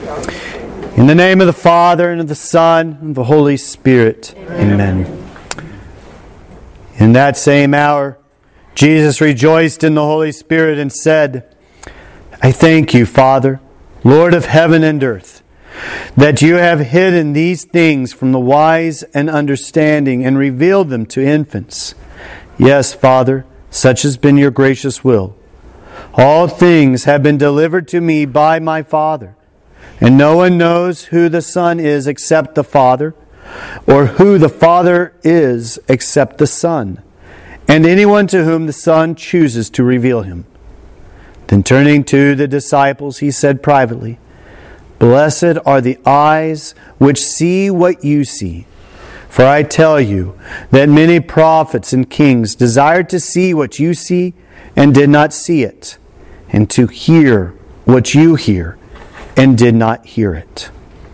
In the name of the Father, and of the Son, and of the Holy Spirit. Amen. In that same hour, Jesus rejoiced in the Holy Spirit and said, I thank you, Father, Lord of heaven and earth, that you have hidden these things from the wise and understanding and revealed them to infants. Yes, Father, such has been your gracious will. All things have been delivered to me by my Father, and no one knows who the Son is except the Father, or who the Father is except the Son, and anyone to whom the Son chooses to reveal him. Then turning to the disciples, he said privately, Blessed are the eyes which see what you see. For I tell you that many prophets and kings desired to see what you see and did not see it, and to hear what you hear and did not hear it.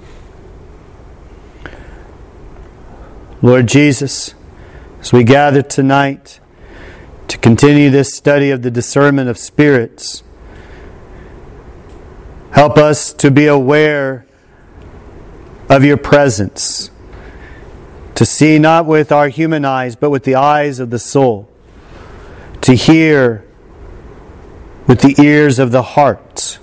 Lord Jesus, as we gather tonight to continue this study of the discernment of spirits, help us to be aware of your presence, to see not with our human eyes, but with the eyes of the soul, to hear with the ears of the heart,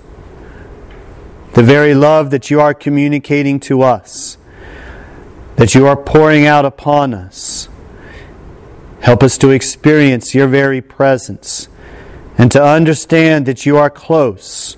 the very love that you are communicating to us, that you are pouring out upon us. Help us to experience your very presence and to understand that you are close,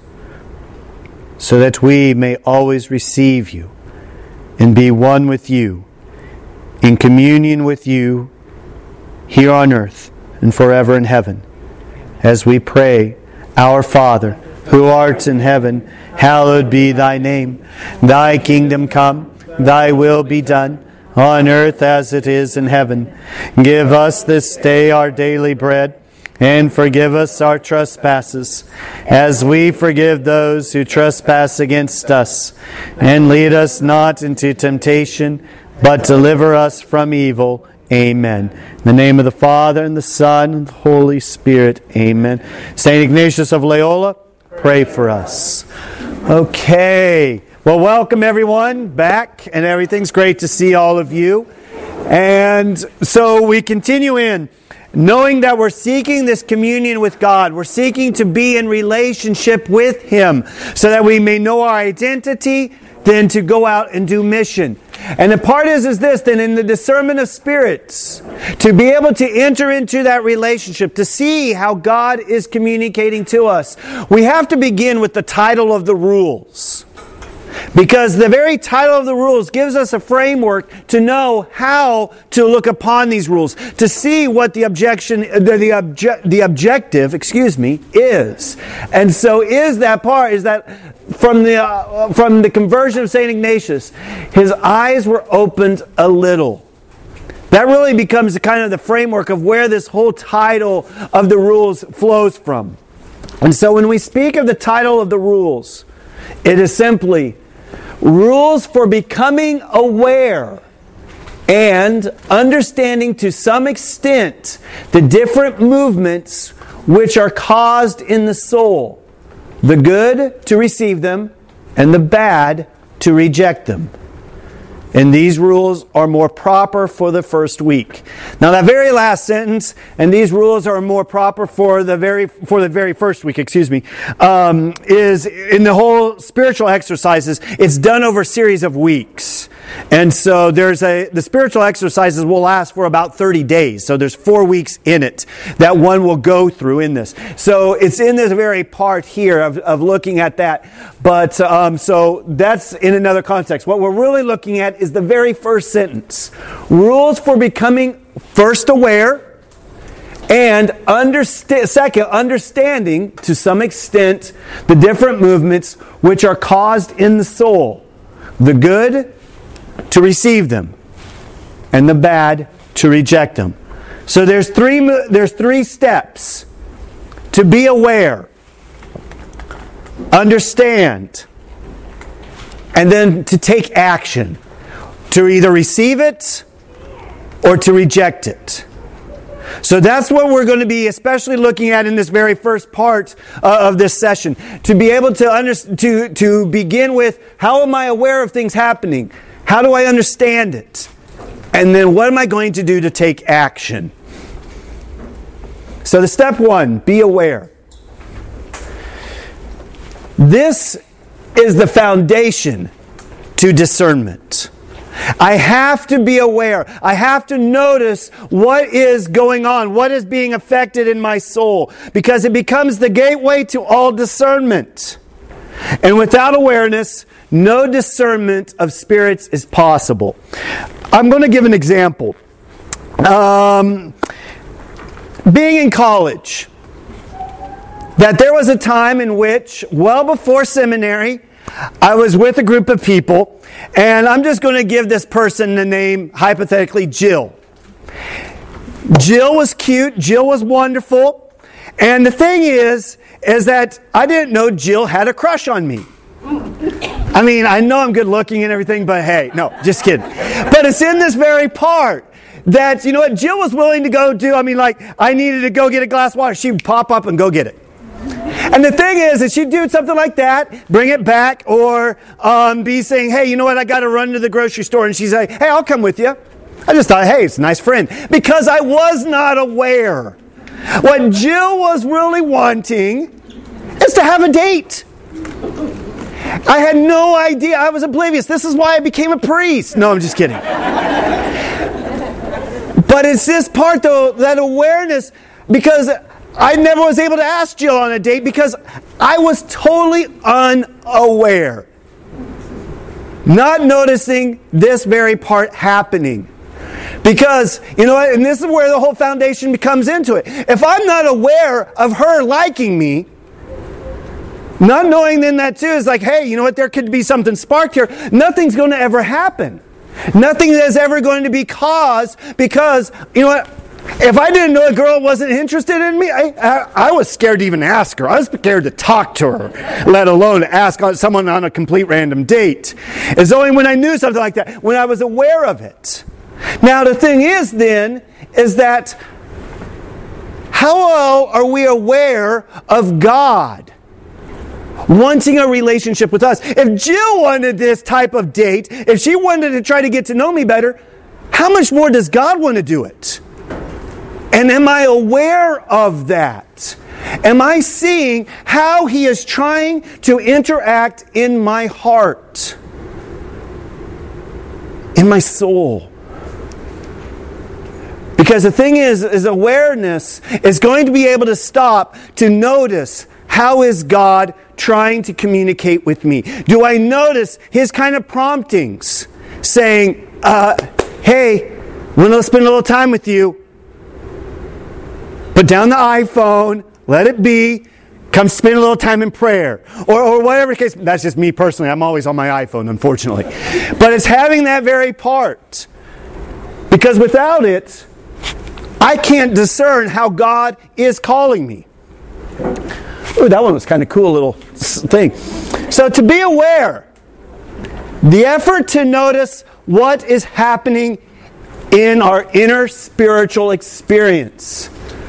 so that we may always receive you and be one with you, in communion with you here on earth and forever in heaven. As we pray, Our Father, who art in heaven, hallowed be thy name. Thy kingdom come, thy will be done, on earth as it is in heaven. Give us this day our daily bread, and forgive us our trespasses, as we forgive those who trespass against us. And lead us not into temptation, but deliver us from evil. Amen. In the name of the Father, and the Son, and the Holy Spirit. Amen. Saint Ignatius of Loyola, pray for us. Okay. Well, welcome everyone back, and everything's great to see all of you. And so we continue in, knowing that we're seeking this communion with God. We're seeking to be in relationship with Him, so that we may know our identity, then to go out and do mission. And the part is this, then in the discernment of spirits, to be able to enter into that relationship, to see how God is communicating to us, we have to begin with the title of the rules. Because the very title of the rules gives us a framework to know how to look upon these rules, to see what the objective is. And so is that from the conversion of St. Ignatius, his eyes were opened a little. That really becomes kind of the framework of where this whole title of the rules flows from. And so when we speak of the title of the rules, it is simply rules for becoming aware and understanding to some extent the different movements which are caused in the soul. The good to receive them, and the bad to reject them. And these rules are more proper for the first week. Now that very last sentence, and these rules are more proper for the very first week, is in the whole spiritual exercises, it's done over a series of weeks. And so the spiritual exercises will last for about 30 days. So there's 4 weeks in it that one will go through in this. So it's in this very part here of looking at that. But so that's in another context. What we're really looking at is the very first sentence. Rules for becoming first aware, and understanding to some extent the different movements which are caused in the soul. The good to receive them, and the bad to reject them. So there's three steps: to be aware, understand, and then to take action, to either receive it or to reject it. So that's what we're going to be especially looking at in this very first part of this session. To be able to begin with, how am I aware of things happening? How do I understand it? And then what am I going to do to take action? So the step one, be aware. This is the foundation to discernment. I have to be aware. I have to notice what is going on, what is being affected in my soul, because it becomes the gateway to all discernment. And without awareness, no discernment of spirits is possible. I'm going to give an example. Being in college, that there was a time in which, well before seminary, I was with a group of people, and I'm just going to give this person the name, hypothetically, Jill. Jill was cute, Jill was wonderful, and the thing is that I didn't know Jill had a crush on me. I mean, I know I'm good looking and everything, but hey, no, just kidding. But it's in this very part that, you know what, Jill was willing to go do, I needed to go get a glass of water. She would pop up and go get it. And the thing is she'd do something like that, bring it back, or be saying, hey, you know what, I got to run to the grocery store. And she's like, hey, I'll come with you. I just thought, hey, it's a nice friend. Because I was not aware. What Jill was really wanting is to have a date. I had no idea. I was oblivious. This is why I became a priest. No, I'm just kidding. But it's this part, though, that awareness, because I never was able to ask Jill on a date because I was totally unaware. Not noticing this very part happening. Because, you know what, and this is where the whole foundation comes into it. If I'm not aware of her liking me, not knowing then that too is like, hey, you know what, there could be something sparked here. Nothing's going to ever happen. Nothing is ever going to be caused because, you know what, if I didn't know a girl wasn't interested in me, I was scared to even ask her. I was scared to talk to her, let alone ask someone on a complete random date. It's only when I knew something like that, when I was aware of it. Now the thing is then, is that how well are we aware of God wanting a relationship with us? If Jill wanted this type of date, if she wanted to try to get to know me better, how much more does God want to do it? And am I aware of that? Am I seeing how He is trying to interact in my heart? In my soul? Because the thing is awareness is going to be able to stop to notice, how is God trying to communicate with me? Do I notice His kind of promptings saying, hey, I'm going to spend a little time with you. Put down the iPhone, let it be, come spend a little time in prayer. Or whatever the case. That's just me personally. I'm always on my iPhone, unfortunately. But it's having that very part. Because without it, I can't discern how God is calling me. Ooh, that one was kind of cool, little thing. So to be aware, the effort to notice what is happening in our inner spiritual experience.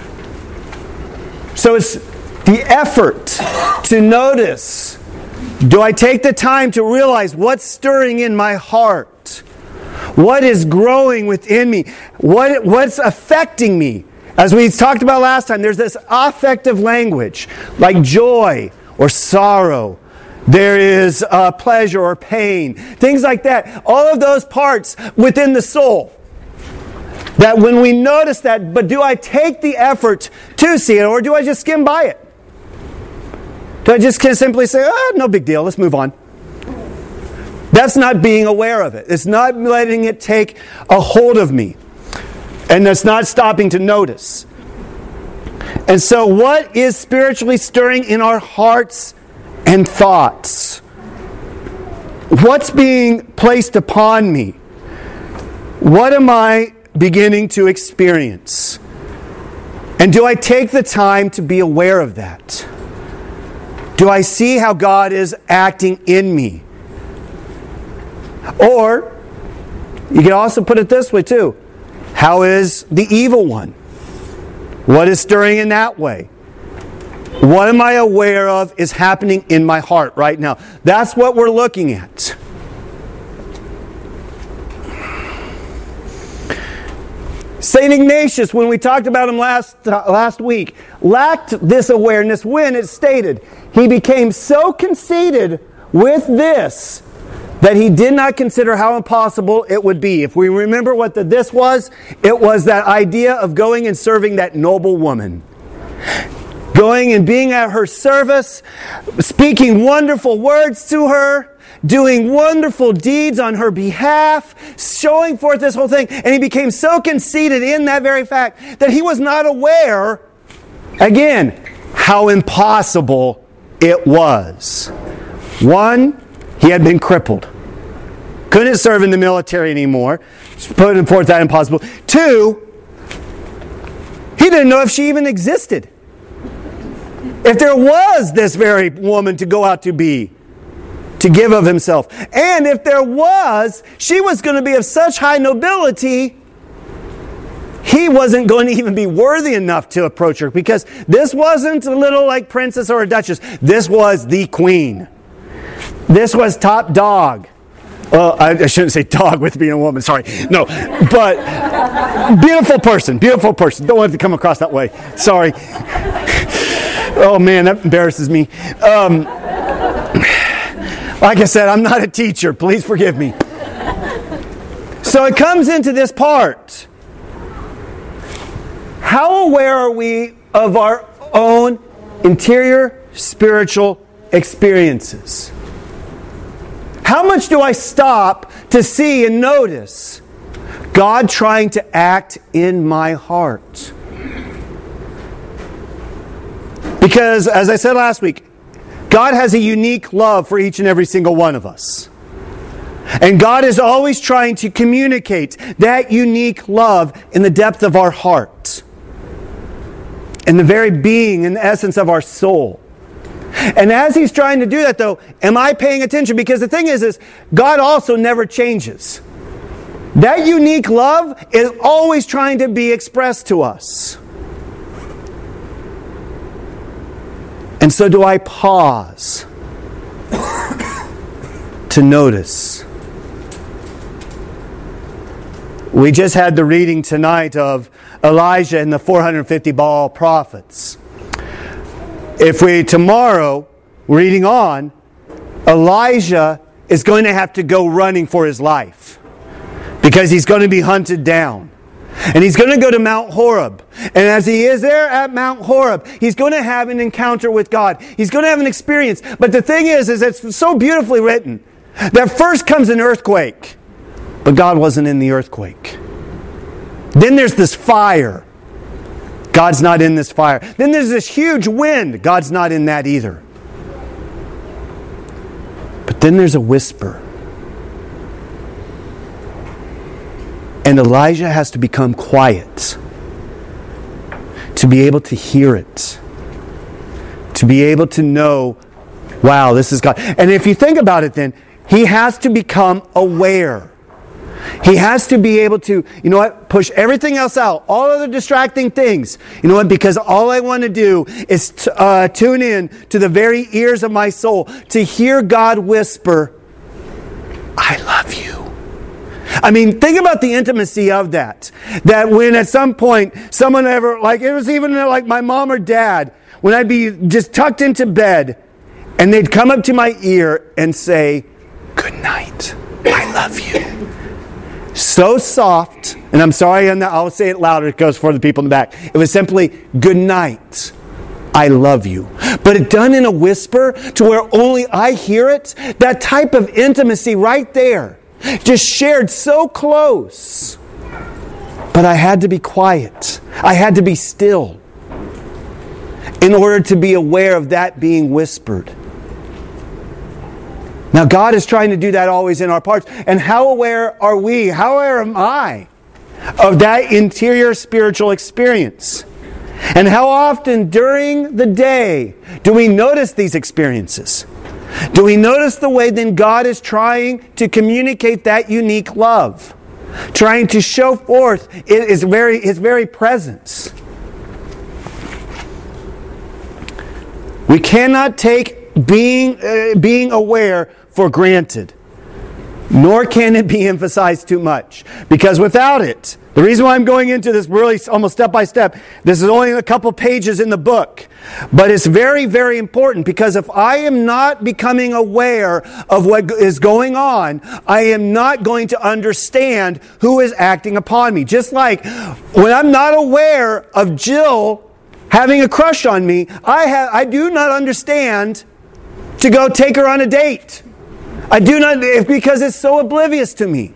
So it's the effort to notice. Do I take the time to realize what's stirring in my heart? What is growing within me? What's affecting me? As we talked about last time, there's this affective language, like joy or sorrow. There is pleasure or pain. Things like that. All of those parts within the soul. That when we notice that, but do I take the effort to see it, or do I just skim by it? Do I just simply say, no big deal, let's move on? That's not being aware of it. It's not letting it take a hold of me. And that's not stopping to notice. And so what is spiritually stirring in our hearts and thoughts? What's being placed upon me? What am I beginning to experience? And do I take the time to be aware of that? Do I see how God is acting in me? Or, you can also put it this way too. How is the evil one? What is stirring in that way? What am I aware of is happening in my heart right now? That's what we're looking at. St. Ignatius, when we talked about him last week, lacked this awareness when it stated, he became so conceited with this that he did not consider how impossible it would be. If we remember what this was, it was that idea of going and serving that noble woman. Going and being at her service, speaking wonderful words to her, doing wonderful deeds on her behalf, showing forth this whole thing. And he became so conceited in that very fact that he was not aware, again, how impossible it was. One, he had been crippled. Couldn't serve in the military anymore. Putting forth that impossible. Two, he didn't know if she even existed. If there was this very woman to go out to be, to give of himself. And if there was, she was going to be of such high nobility, he wasn't going to even be worthy enough to approach her, because this wasn't a little like princess or a duchess. This was the queen. This was top dog. Well, I shouldn't say dog with being a woman, sorry. No, but beautiful person. Don't want it to come across that way. Sorry. Oh man, that embarrasses me. Like I said, I'm not a teacher. Please forgive me. So it comes into this part. How aware are we of our own interior spiritual experiences? How much do I stop to see and notice God trying to act in my heart? Because, as I said last week, God has a unique love for each and every single one of us. And God is always trying to communicate that unique love in the depth of our heart, in the very being and the essence of our soul. And as He's trying to do that, though, am I paying attention? Because the thing is God also never changes. That unique love is always trying to be expressed to us. And so do I pause to notice? We just had the reading tonight of Elijah and the 450 Baal prophets. If we tomorrow, reading on, Elijah is going to have to go running for his life because he's going to be hunted down. And he's going to go to Mount Horeb. And as he is there at Mount Horeb, he's going to have an encounter with God. He's going to have an experience. But the thing is it's so beautifully written that first comes an earthquake. But God wasn't in the earthquake. Then there's this fire. God's not in this fire. Then there's this huge wind. God's not in that either. But then there's a whisper. And Elijah has to become quiet to be able to hear it. To be able to know, wow, this is God. And if you think about it then, he has to become aware. He has to be able to, push everything else out. All other distracting things. Because all I want to do is tune in to the very ears of my soul to hear God whisper, I love you. I mean, think about the intimacy of that. That when at some point someone ever, it was even like my mom or dad, when I'd be just tucked into bed and they'd come up to my ear and say, good night, I love you. So soft, and I'm sorry, I'll say it louder because for the people in the back. It was simply, good night, I love you. But it done in a whisper to where only I hear it. That type of intimacy right there. Just shared so close. But I had to be quiet. I had to be still in order to be aware of that being whispered. Now God is trying to do that always in our parts. And how aware are we? How aware am I of that interior spiritual experience? And how often during the day do we notice these experiences? Do we notice the way then God is trying to communicate that unique love? Trying to show forth His very presence. We cannot take being aware for granted. Nor can it be emphasized too much. Because without it, the reason why I'm going into this really almost step by step, this is only a couple pages in the book. But it's very, very important, because if I am not becoming aware of what is going on, I am not going to understand who is acting upon me. Just like when I'm not aware of Jill having a crush on me, I do not understand to go take her on a date. I do not, because it's so oblivious to me.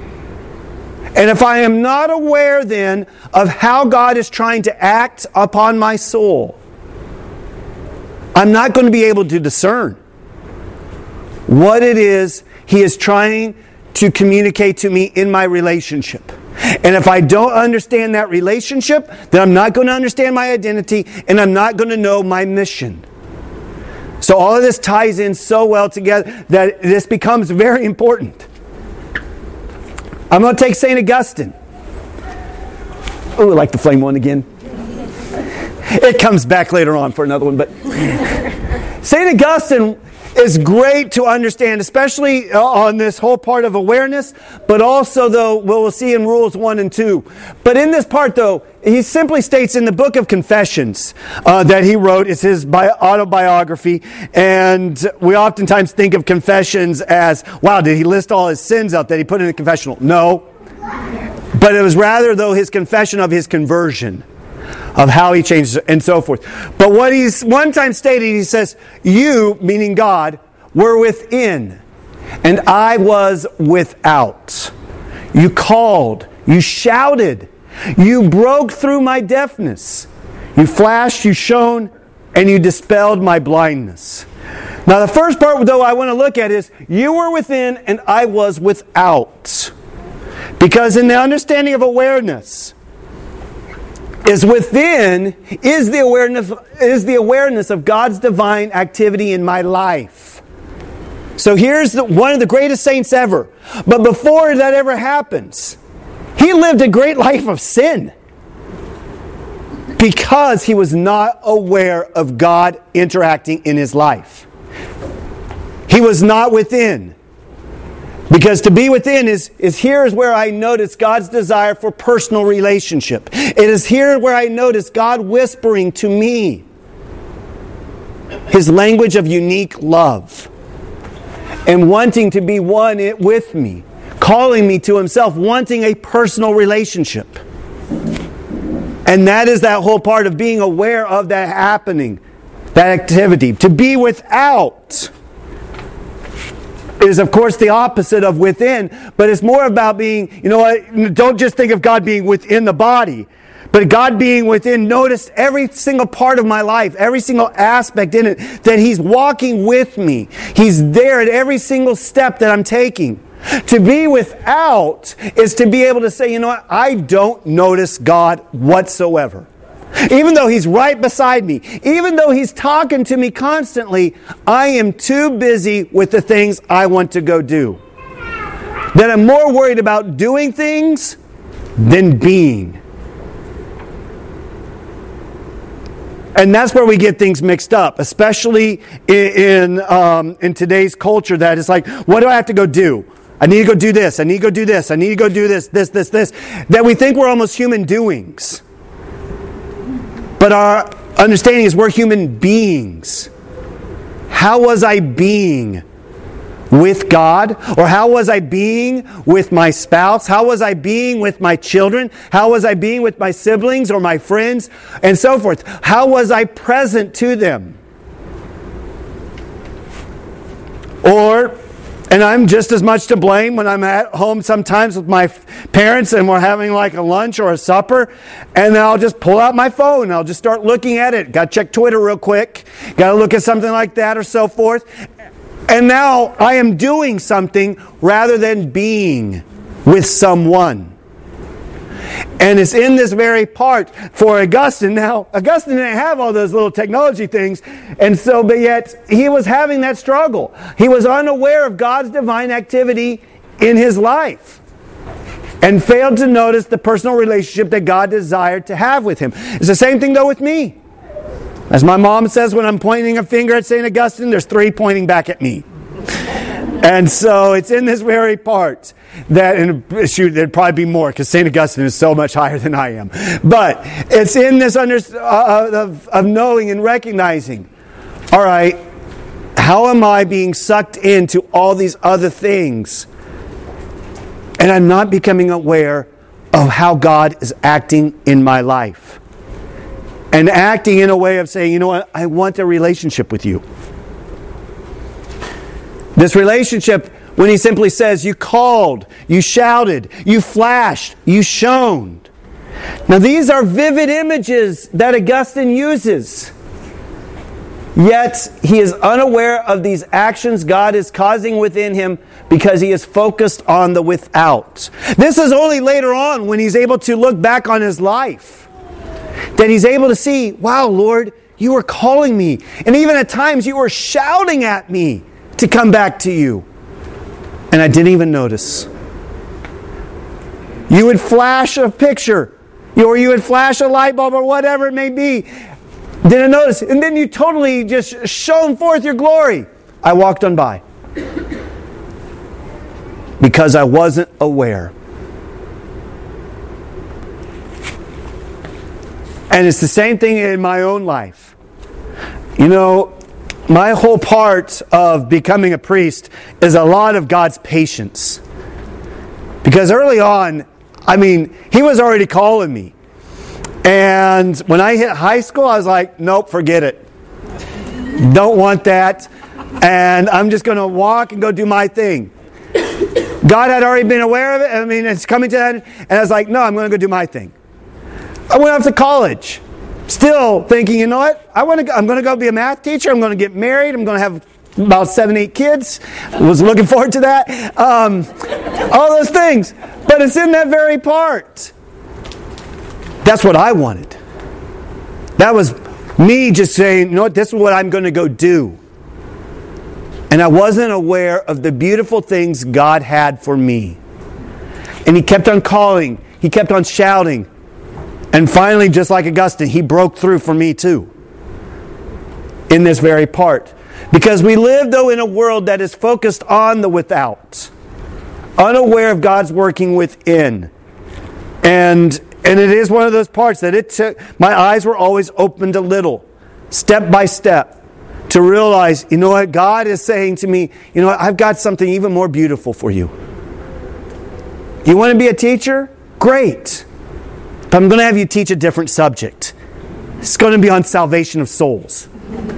And if I am not aware then of how God is trying to act upon my soul, I'm not going to be able to discern what it is He is trying to communicate to me in my relationship. And if I don't understand that relationship, then I'm not going to understand my identity, and I'm not going to know my mission. So all of this ties in so well together that this becomes very important. I'm going to take St. Augustine. Oh, I like the flame one again. It comes back later on for another one. But St. Augustine is great to understand, especially on this whole part of awareness, but also, though, we'll see in Rules 1 and 2. But in this part, though, he simply states in the Book of Confessions that he wrote, it's his autobiography, and we oftentimes think of confessions as, wow, did he list all his sins out that he put in a confessional? No. But it was rather, though, his confession of his conversion, of how he changed and so forth. But what he's one time stated, he says, you, meaning God, were within, and I was without. You called, you shouted, you broke through my deafness. You flashed, you shone, and you dispelled my blindness. Now the first part, though, I want to look at is, you were within and I was without. Because in the understanding of awareness, is within is the awareness of God's divine activity in my life. So here's one of the greatest saints ever. But before that ever happens, he lived a great life of sin. Because he was not aware of God interacting in his life. He was not within. Because to be within is here is where I notice God's desire for personal relationship. It is here where I notice God whispering to me His language of unique love. And wanting to be one with me. Calling me to Himself. Wanting a personal relationship. And that is that whole part of being aware of that happening. That activity. To be without is, of course, the opposite of within, but it's more about being, don't just think of God being within the body, but God being within. Notice every single part of my life, every single aspect in it, that He's walking with me. He's there at every single step that I'm taking. To be without is to be able to say, I don't notice God whatsoever. Even though He's right beside me, even though He's talking to me constantly, I am too busy with the things I want to go do. That I'm more worried about doing things than being. And that's where we get things mixed up, especially in today's culture, that it's like, what do I have to go do? I need to go do this, I need to go do this, I need to go do this. That we think we're almost human doings. But our understanding is we're human beings. How was I being with God? Or how was I being with my spouse? How was I being with my children? How was I being with my siblings or my friends? And so forth. How was I present to them? And I'm just as much to blame when I'm at home sometimes with my parents and we're having like a lunch or a supper, and then I'll just pull out my phone and I'll just start looking at it. Got to check Twitter real quick. Got to look at something like that or so forth. And now I am doing something rather than being with someone. And it's in this very part for Augustine. Now, Augustine didn't have all those little technology things, but yet he was having that struggle. He was unaware of God's divine activity in his life and failed to notice the personal relationship that God desired to have with him. It's the same thing, though, with me. As my mom says when I'm pointing a finger at St. Augustine, there's 3 pointing back at me. And so it's in this very part that, and there'd probably be more because St. Augustine is so much higher than I am. But it's in this of knowing and recognizing, all right, how am I being sucked into all these other things? And I'm not becoming aware of how God is acting in my life. And acting in a way of saying, you know what, I want a relationship with you. This relationship, when he simply says, you called, you shouted, you flashed, you shone. Now these are vivid images that Augustine uses. Yet he is unaware of these actions God is causing within him because he is focused on the without. This is only later on when he's able to look back on his life that he's able to see, wow, Lord, you were calling me. And even at times you were shouting at me to come back to you. And I didn't even notice. You would flash a picture, or you would flash a light bulb, or whatever it may be. Didn't notice. And then you totally just shone forth your glory. I walked on by. Because I wasn't aware. And it's the same thing in my own life. You know, my whole part of becoming a priest is a lot of God's patience. Because early on, I mean, He was already calling me. And when I hit high school, I was like, nope, forget it. Don't want that. And I'm just going to walk and go do my thing. God had already been aware of it. I mean, it's coming to that. And I was like, no, I'm going to go do my thing. I went off to college. Still thinking, you know what? I'm going to go be a math teacher. I'm going to get married. I'm going to have about 7-8 kids. Was looking forward to that. All those things. But it's in that very part. That's what I wanted. That was me just saying, you know what? This is what I'm going to go do. And I wasn't aware of the beautiful things God had for me. And He kept on calling. He kept on shouting. And finally, just like Augustine, He broke through for me too. In this very part. Because we live, though, in a world that is focused on the without. Unaware of God's working within. And it is one of those parts that it took, my eyes were always opened a little. Step by step. To realize, you know what, God is saying to me, you know what, I've got something even more beautiful for you. You want to be a teacher? Great. But I'm going to have you teach a different subject. It's going to be on salvation of souls.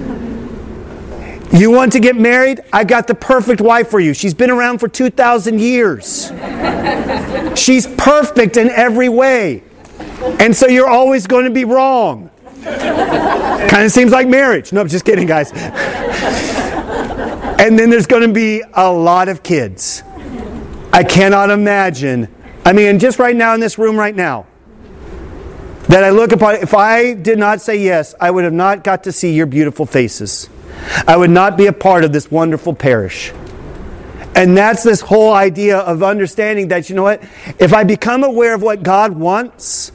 You want to get married? I've got the perfect wife for you. She's been around for 2,000 years. She's perfect in every way. And so you're always going to be wrong. Kind of seems like marriage. No, just kidding, guys. And then there's going to be a lot of kids. I cannot imagine. I mean, just right now in this room right now, that I look upon, if I did not say yes, I would have not got to see your beautiful faces. I would not be a part of this wonderful parish. And that's this whole idea of understanding that, you know what, if I become aware of what God wants,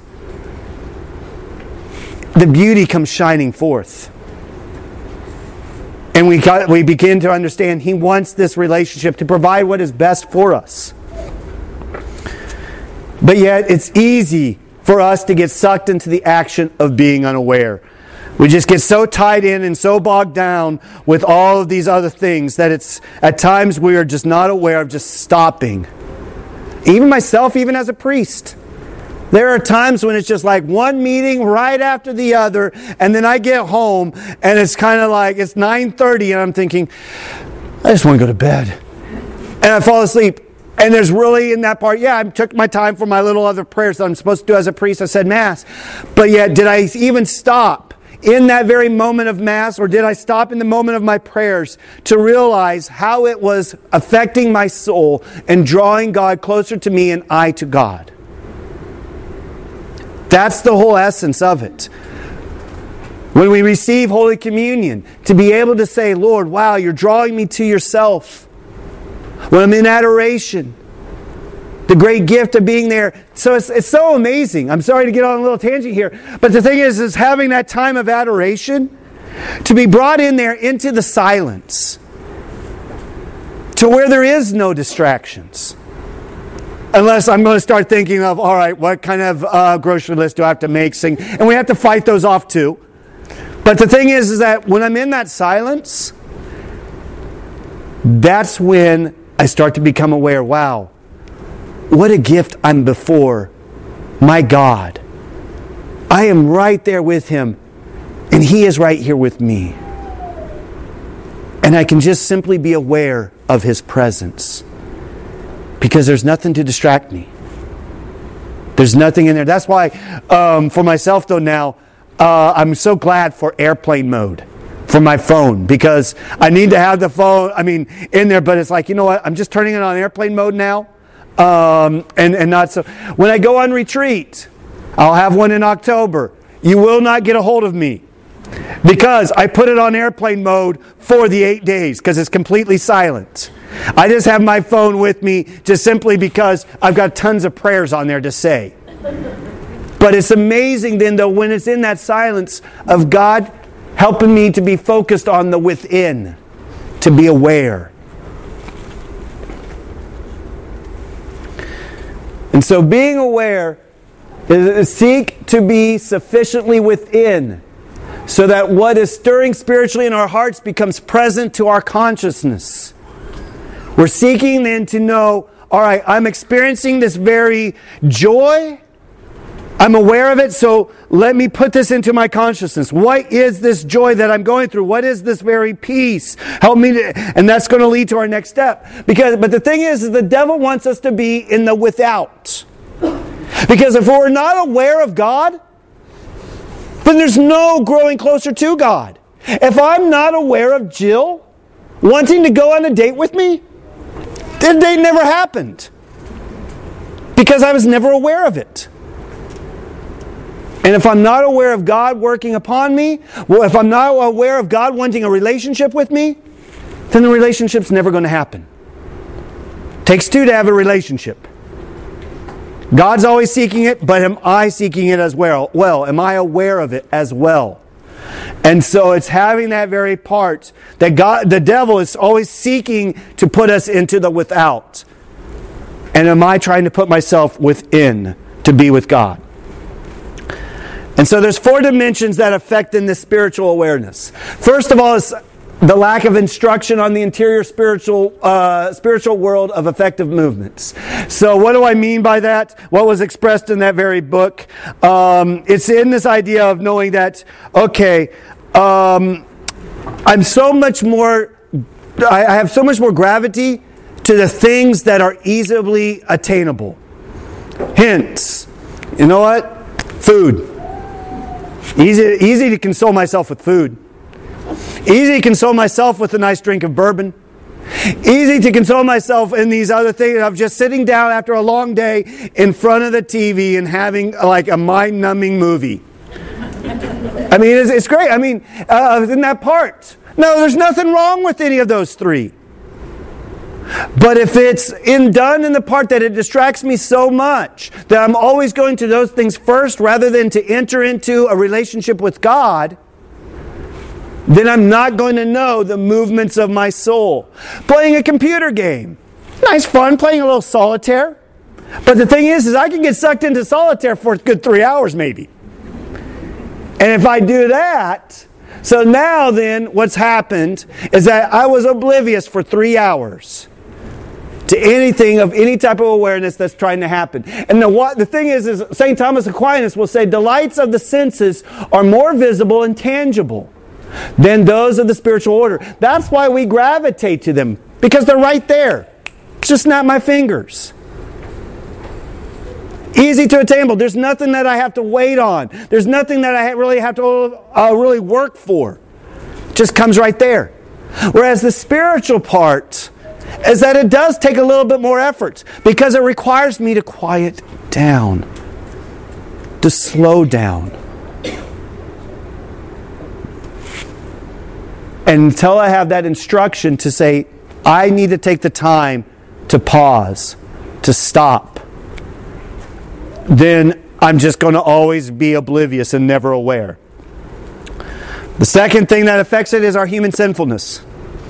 the beauty comes shining forth. And we begin to understand He wants this relationship to provide what is best for us. But yet it's easy for us to get sucked into the action of being unaware. We just get so tied in and so bogged down with all of these other things that it's at times we are just not aware of just stopping. Even myself, even as a priest. There are times when it's just like one meeting right after the other, and then I get home and it's kind of like it's 9:30 and I'm thinking, I just want to go to bed. And I fall asleep. And there's really in that part, yeah, I took my time for my little other prayers that I'm supposed to do as a priest. I said Mass. But yet, did I even stop in that very moment of Mass, or did I stop in the moment of my prayers to realize how it was affecting my soul and drawing God closer to me and I to God? That's the whole essence of it. When we receive Holy Communion, to be able to say, Lord, wow, you're drawing me to yourself. When I'm in adoration, the great gift of being there. So it's so amazing. I'm sorry to get on a little tangent here. But the thing is having that time of adoration, To be brought in there into the silence. To where there is no distractions. Unless I'm going to start thinking of, all right, what kind of grocery list do I have to make? And we have to fight those off too. But the thing is that when I'm in that silence, that's when I start to become aware, wow, what a gift I'm before my God. I am right there with Him, and He is right here with me. And I can just simply be aware of His presence. Because there's nothing to distract me. There's nothing in there. That's why, for myself though now, I'm so glad for airplane mode for my phone. Because I need to have the phone, in there. But it's like, you know what? I'm just turning it on airplane mode now. And not so. When I go on retreat, I'll have one in October. You will not get a hold of me. Because I put it on airplane mode for the 8 days. Because it's completely silent. I just have my phone with me just simply because I've got tons of prayers on there to say. But it's amazing then though when it's in that silence of God helping me to be focused on the within, to be aware. And so being aware is seek to be sufficiently within so that what is stirring spiritually in our hearts becomes present to our consciousness. We're seeking then to know, all right, I'm experiencing this very joy. I'm aware of it, so let me put this into my consciousness. What is this joy that I'm going through? What is this very peace? Help me to, and that's going to lead to our next step. But the thing is the devil wants us to be in the without. Because if we're not aware of God, then there's no growing closer to God. If I'm not aware of Jill wanting to go on a date with me, the date never happened. Because I was never aware of it. And if I'm not aware of God working upon me, if I'm not aware of God wanting a relationship with me, then the relationship's never going to happen. Takes two to have a relationship. God's always seeking it, but am I seeking it as well? Well, am I aware of it as well? And so it's having that very part that the devil is always seeking to put us into the without. And am I trying to put myself within to be with God? And so there's 4 dimensions that affect in this spiritual awareness. First of all is the lack of instruction on the interior spiritual world of effective movements. So what do I mean by that? What was expressed in that very book? It's in this idea of knowing that, okay, I'm so much more, I have so much more gravity to the things that are easily attainable. Hence, you know what? Food. Easy to console myself with food. Easy to console myself with a nice drink of bourbon. Easy to console myself in these other things of just sitting down after a long day in front of the TV and having like a mind-numbing movie. It's great. In that part. No, there's nothing wrong with any of those 3. But if it's done in the part that it distracts me so much that I'm always going to those things first rather than to enter into a relationship with God, then I'm not going to know the movements of my soul. Playing a computer game. Nice fun, playing a little solitaire. But the thing is I can get sucked into solitaire for a good 3 hours maybe. And if I do that, so now then what's happened is that I was oblivious for 3 hours to anything of any type of awareness that's trying to happen. And the thing is St. Thomas Aquinas will say delights of the senses are more visible and tangible than those of the spiritual order. That's why we gravitate to them, because they're right there. Just snap my fingers. Easy to attainable. There's nothing that I have to wait on. There's nothing that I really have to really work for. It just comes right there. Whereas the spiritual part is that it does take a little bit more effort because it requires me to quiet down, to slow down. And until I have that instruction to say, I need to take the time to pause, to stop, then I'm just going to always be oblivious and never aware. The second thing that affects it is our human sinfulness.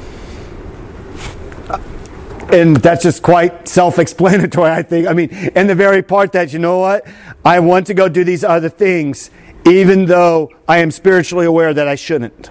And that's just quite self-explanatory, I think. I mean, in the very part that, you know what? I want to go do these other things, even though I am spiritually aware that I shouldn't.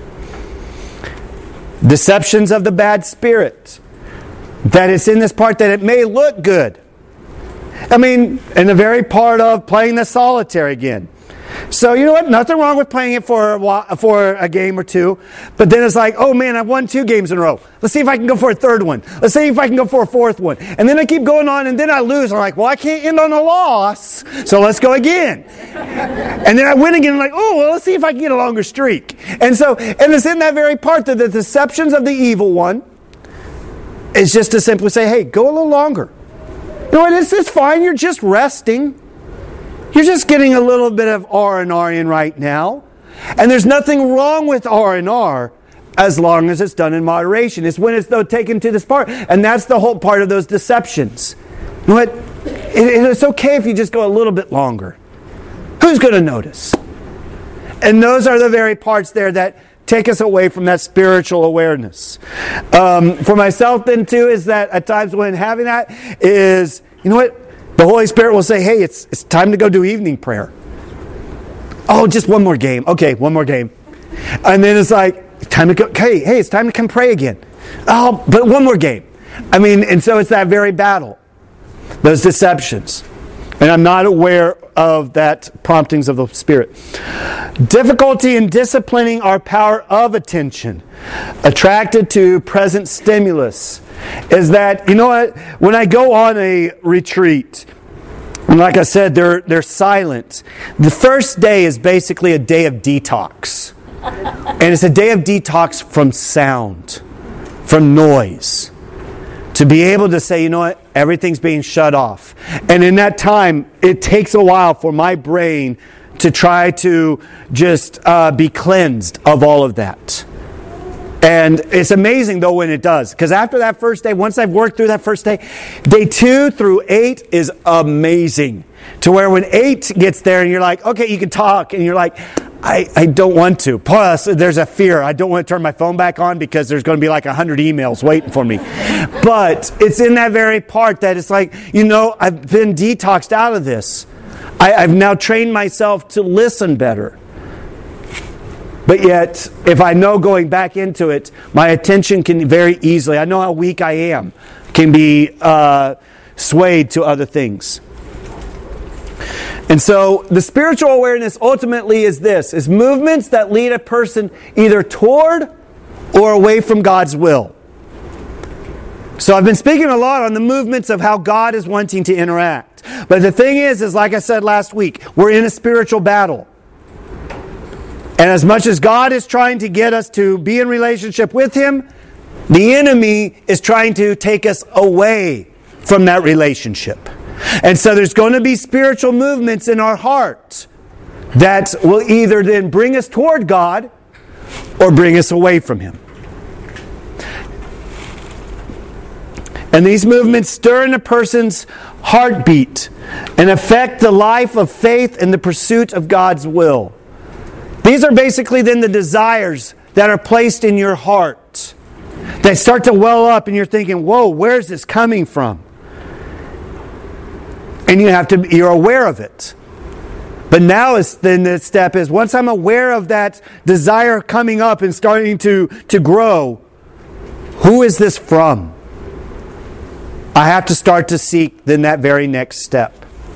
Deceptions of the bad spirit. That it's in this part that it may look good. I mean, in the very part of playing the solitaire again. So, you know what? Nothing wrong with playing it for a game or two. But then it's like, oh man, I won 2 games in a row. Let's see if I can go for a third one. Let's see if I can go for a fourth one. And then I keep going on and then I lose. I'm like, well, I can't end on a loss. So let's go again. And then I win again. I'm like, oh, well, let's see if I can get a longer streak. And it's in that very part that the deceptions of the evil one is just to simply say, hey, go a little longer. You know what? It's fine. You're just resting. You're just getting a little bit of R&R in right now. And there's nothing wrong with R&R as long as it's done in moderation. It's when it's though taken to this part. And that's the whole part of those deceptions. You know what? It's okay if you just go a little bit longer. Who's going to notice? And those are the very parts there that take us away from that spiritual awareness. For myself then too, is that at times when having that is, you know what? The Holy Spirit will say, hey, it's time to go do evening prayer. Oh, just one more game. Okay, one more game. And then it's like, time to go. Hey, it's time to come pray again. Oh, but one more game. I mean, and so it's that very battle. Those deceptions. And I'm not aware of that promptings of the Spirit. Difficulty in disciplining our power of attention. Attracted to present stimulus. Is that, you know what, when I go on a retreat, and like I said, they're silent. The first day is basically a day of detox. And it's a day of detox from sound, from noise. To be able to say, you know what, everything's being shut off. And in that time, it takes a while for my brain to try to just be cleansed of all of that. And it's amazing, though, when it does. Because after that first day, once I've worked through that first day, day 2 through 8 is amazing. To where when 8 gets there and you're like, okay, you can talk. And you're like, I don't want to. Plus, there's a fear. I don't want to turn my phone back on because there's going to be like 100 emails waiting for me. But it's in that very part that it's like, you know, I've been detoxed out of this. I've now trained myself to listen better. But yet, if I know going back into it, my attention can very easily, I know how weak I am, can be swayed to other things. And so, the spiritual awareness ultimately is this, is movements that lead a person either toward or away from God's will. So I've been speaking a lot on the movements of how God is wanting to interact. But the thing is like I said last week, we're in a spiritual battle. And as much as God is trying to get us to be in relationship with Him, the enemy is trying to take us away from that relationship. And so there's going to be spiritual movements in our heart that will either then bring us toward God or bring us away from Him. And these movements stir in a person's heartbeat and affect the life of faith and the pursuit of God's will. These are basically then the desires that are placed in your heart. They start to well up and you're thinking, whoa, where's this coming from? And you're aware of it. But now then the step is, once I'm aware of that desire coming up and starting to grow, who is this from? I have to start to seek then that very next step.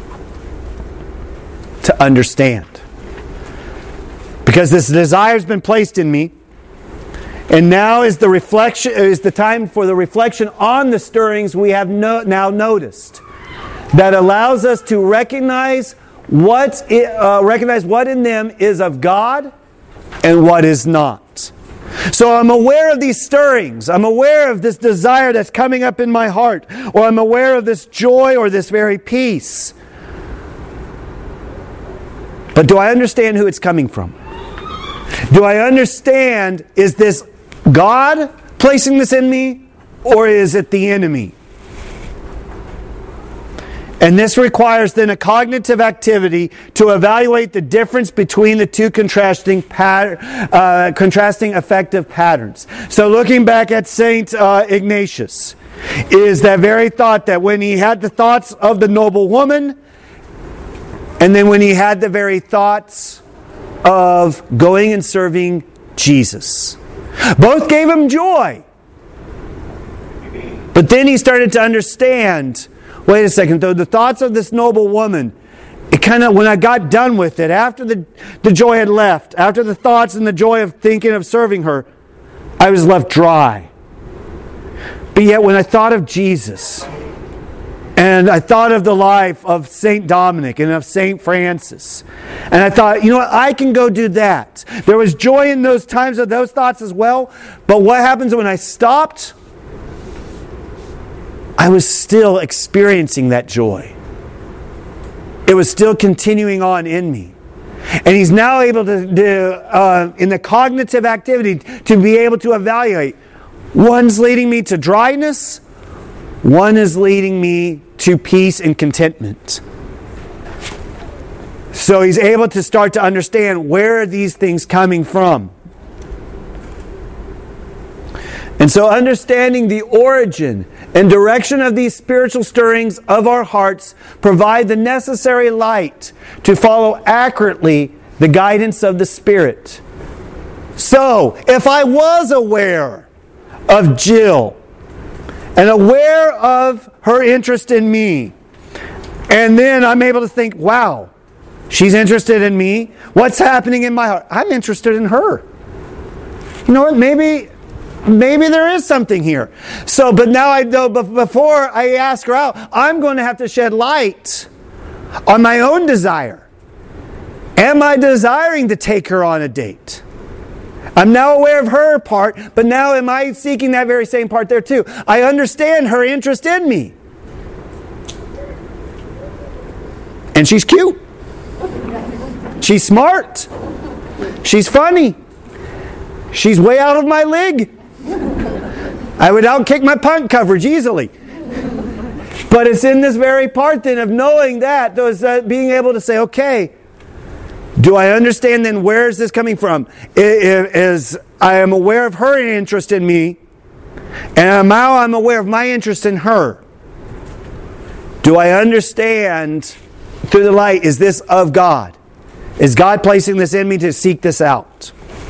To understand. Because this desire has been placed in me, and now is the time for the reflection on the stirrings we have now noticed, that allows us to recognize what in them is of God and what is not. So I'm aware of these stirrings. I'm aware of this desire that's coming up in my heart, or I'm aware of this joy or this very peace. But do I understand who it's coming from? Do I understand, is this God placing this in me, or is it the enemy? And this requires then a cognitive activity to evaluate the difference between the two contrasting affective patterns. So looking back at St. Ignatius, is that very thought that when he had the thoughts of the noble woman, and then when he had the very thoughts of going and serving Jesus. Both gave him joy. But then he started to understand, wait a second, though the thoughts of this noble woman, it kind of, when I got done with it, after the joy had left, after the thoughts and the joy of thinking of serving her, I was left dry. But yet when I thought of Jesus, and I thought of the life of St. Dominic and of St. Francis, and I thought, you know what, I can go do that. There was joy in those times of those thoughts as well, but what happens when I stopped? I was still experiencing that joy. It was still continuing on in me. And he's now able to do, in the cognitive activity, to be able to evaluate. One's leading me to dryness. One is leading me to peace and contentment. So he's able to start to understand where are these things coming from. And so understanding the origin and direction of these spiritual stirrings of our hearts provide the necessary light to follow accurately the guidance of the Spirit. So, if I was aware of Jill and aware of her interest in me, and then I'm able to think, wow, she's interested in me. What's happening in my heart? I'm interested in her. You know what? Maybe there is something here. So, but now I know, before I ask her out, I'm going to have to shed light on my own desire. Am I desiring to take her on a date? I'm now aware of her part, but now am I seeking that very same part there too? I understand her interest in me. And she's cute. She's smart. She's funny. She's way out of my league. I would outkick my punt coverage easily. But it's in this very part then of knowing that, being able to say, okay, do I understand then where is this coming from? Is I am aware of her interest in me, and now I'm aware of my interest in her. Do I understand through the light, is this of God? Is God placing this in me to seek this out?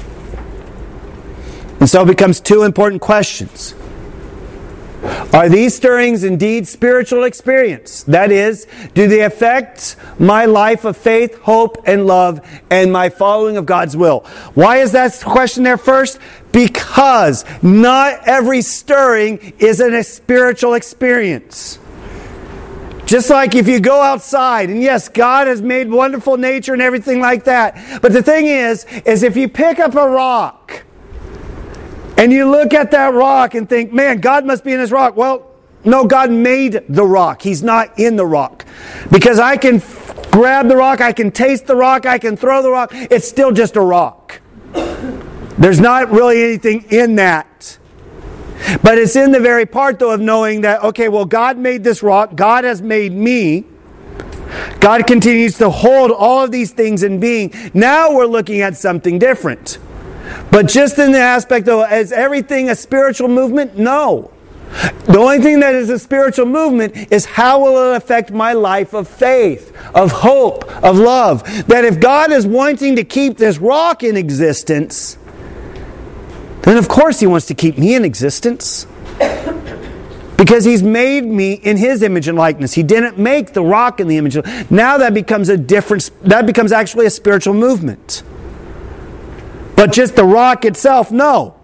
And so it becomes two important questions. Are these stirrings indeed spiritual experience? That is, do they affect my life of faith, hope, and love, and my following of God's will? Why is that question there first? Because not every stirring is a spiritual experience. Just like if you go outside, and yes, God has made wonderful nature and everything like that. But the thing is if you pick up a rock, and you look at that rock and think, man, God must be in this rock. Well, no, God made the rock. He's not in the rock. Because I can grab the rock, I can taste the rock, I can throw the rock. It's still just a rock. There's not really anything in that. But it's in the very part, though, of knowing that, okay, well, God made this rock. God has made me. God continues to hold all of these things in being. Now we're looking at something different. But just in the aspect of, is everything a spiritual movement? No. The only thing that is a spiritual movement is how will it affect my life of faith, of hope, of love. That if God is wanting to keep this rock in existence, then of course He wants to keep me in existence. Because He's made me in His image and likeness. He didn't make the rock in the image. Now that becomes actually a spiritual movement. But just the rock itself, no.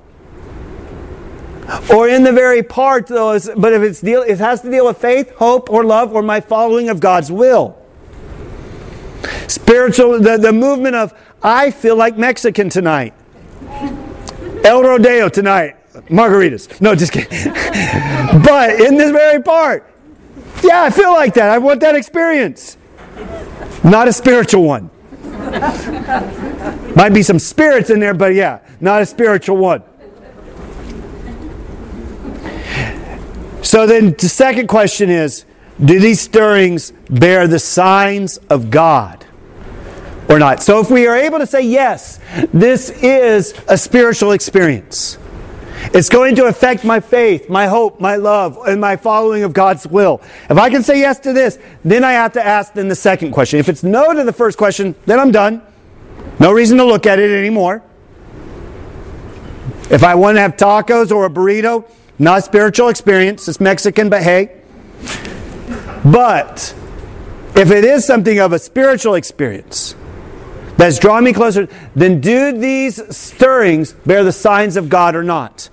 Or in the very part, though, but if it has to deal with faith, hope, or love, or my following of God's will. Spiritual, the movement of, I feel like Mexican tonight. El Rodeo tonight. Margaritas. No, just kidding. But in this very part, yeah, I feel like that. I want that experience. Not a spiritual one. Might be some spirits in there, but yeah, not a spiritual one. So then the second question is, do these stirrings bear the signs of God or not? So if we are able to say, yes, this is a spiritual experience, it's going to affect my faith, my hope, my love, and my following of God's will. If I can say yes to this, then I have to ask then the second question. If it's no to the first question, then I'm done. No reason to look at it anymore. If I want to have tacos or a burrito, not a spiritual experience. It's Mexican, but hey. But if it is something of a spiritual experience that's drawing me closer, then do these stirrings bear the signs of God or not?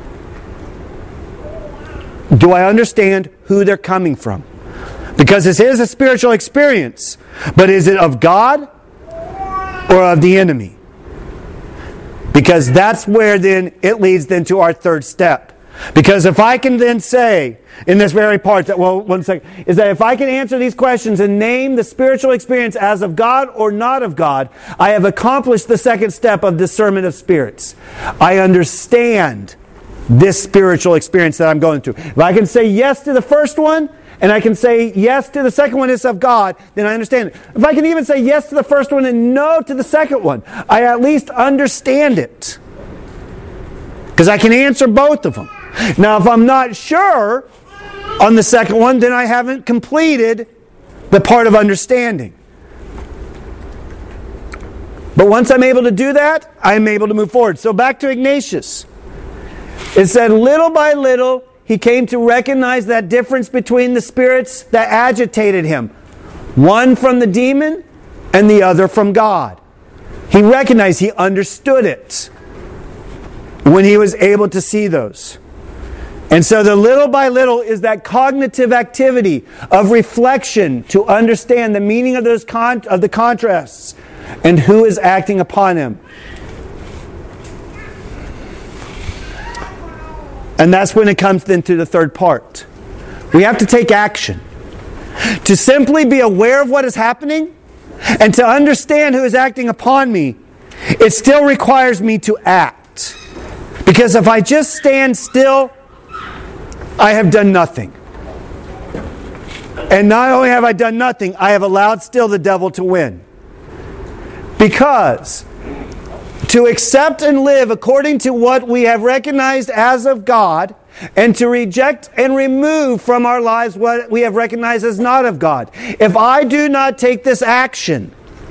Do I understand who they're coming from? Because this is a spiritual experience, but is it of God or of the enemy? Because that's where then it leads then to our third step. Because if I can then say, in this very part, that, well, one second, is that if I can answer these questions and name the spiritual experience as of God or not of God, I have accomplished the second step of discernment of spirits. I understand this spiritual experience that I'm going through. If I can say yes to the first one, and I can say yes to the second one is of God, then I understand it. If I can even say yes to the first one and no to the second one, I at least understand it. Because I can answer both of them. Now, if I'm not sure on the second one, then I haven't completed the part of understanding. But once I'm able to do that, I'm able to move forward. So back to Ignatius. It said, little by little, he came to recognize that difference between the spirits that agitated him. One from the demon and the other from God. He recognized, he understood it when he was able to see those. And so the little by little is that cognitive activity of reflection to understand the meaning of those of the contrasts and who is acting upon him. And that's when it comes then to the third part. We have to take action. To simply be aware of what is happening and to understand who is acting upon me, it still requires me to act. Because if I just stand still, I have done nothing. And not only have I done nothing, I have allowed still the devil to win. Because to accept and live according to what we have recognized as of God, and to reject and remove from our lives what we have recognized as not of God. If I do not take this action,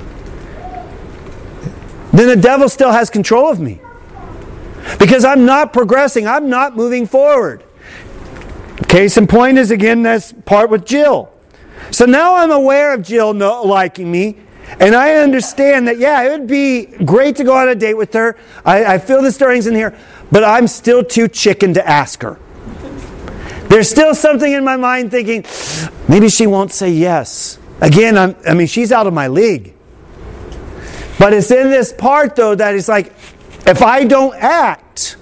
then the devil still has control of me. Because I'm not progressing, I'm not moving forward. Case in point is again this part with Jill. So now I'm aware of Jill not liking me, and I understand that, yeah, it would be great to go on a date with her. I feel the stirrings in here, but I'm still too chicken to ask her. There's still something in my mind thinking, maybe she won't say yes. Again, she's out of my league. But it's in this part, though, that it's like, if I don't act,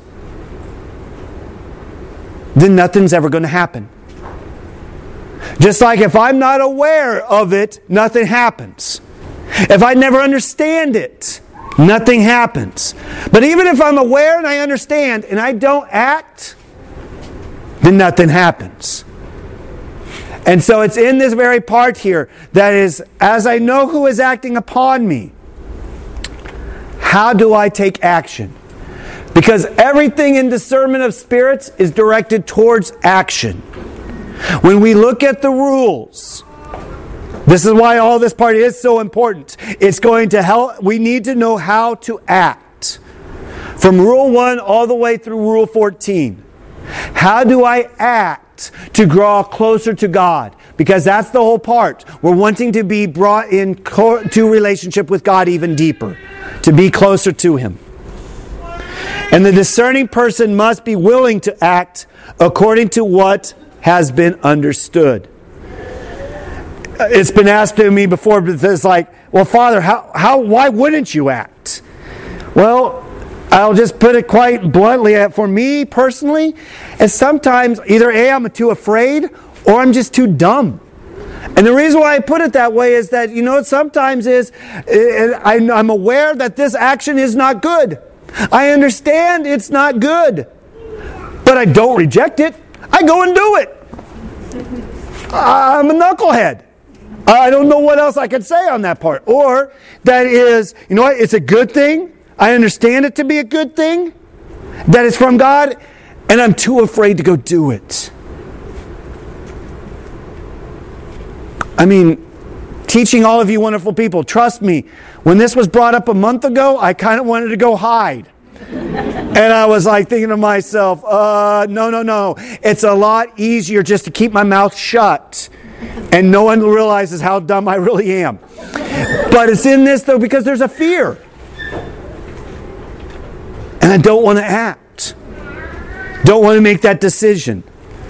then nothing's ever going to happen. Just like if I'm not aware of it, nothing happens. If I never understand it, nothing happens. But even if I'm aware and I understand and I don't act, then nothing happens. And so it's in this very part here that is, as I know who is acting upon me, how do I take action? Because everything in discernment of spirits is directed towards action. When we look at the rules, this is why all this part is so important. It's going to help. We need to know how to act. From Rule 1 all the way through Rule 14. How do I act to draw closer to God? Because that's the whole part. We're wanting to be brought into relationship with God even deeper. To be closer to Him. And the discerning person must be willing to act according to what has been understood. It's been asked to me before, but it's like, well, Father, why wouldn't you act? Well, I'll just put it quite bluntly. For me personally, and sometimes either A, I'm too afraid, or I'm just too dumb. And the reason why I put it that way is that, sometimes I'm aware that this action is not good. I understand it's not good. But I don't reject it. I go and do it. I'm a knucklehead. I don't know what else I could say on that part. Or that is, you know what, it's a good thing. I understand it to be a good thing. That it's from God. And I'm too afraid to go do it. I mean, teaching all of you wonderful people, trust me, when this was brought up a month ago, I kind of wanted to go hide. And I was like thinking to myself, no. It's a lot easier just to keep my mouth shut. And no one realizes how dumb I really am. But it's in this, though, because there's a fear. And I don't want to act. Don't want to make that decision.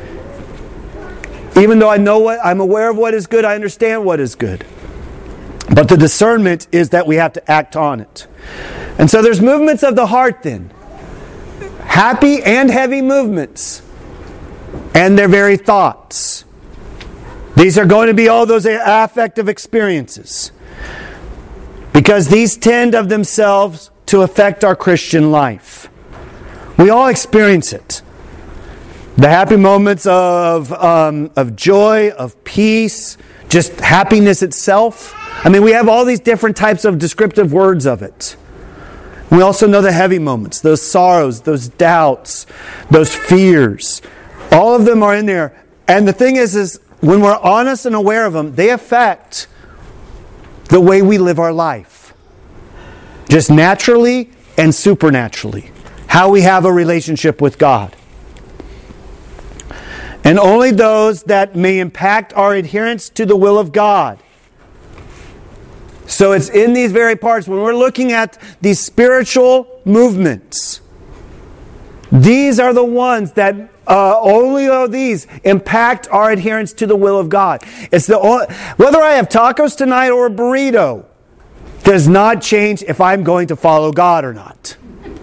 Even though I'm aware of what is good, I understand what is good. But the discernment is that we have to act on it. And so there's movements of the heart then. Happy and heavy movements. And their very thoughts. These are going to be all those affective experiences. Because these tend of themselves to affect our Christian life. We all experience it. The happy moments of joy, of peace, just happiness itself. I mean, we have all these different types of descriptive words of it. We also know the heavy moments, those sorrows, those doubts, those fears. All of them are in there. And the thing is when we're honest and aware of them, they affect the way we live our life. Just naturally and supernaturally. How we have a relationship with God. And only those that may impact our adherence to the will of God. So it's in these very parts, when we're looking at these spiritual movements, these are the ones that only though these impact our adherence to the will of God. It's whether I have tacos tonight or a burrito does not change if I'm going to follow God or not.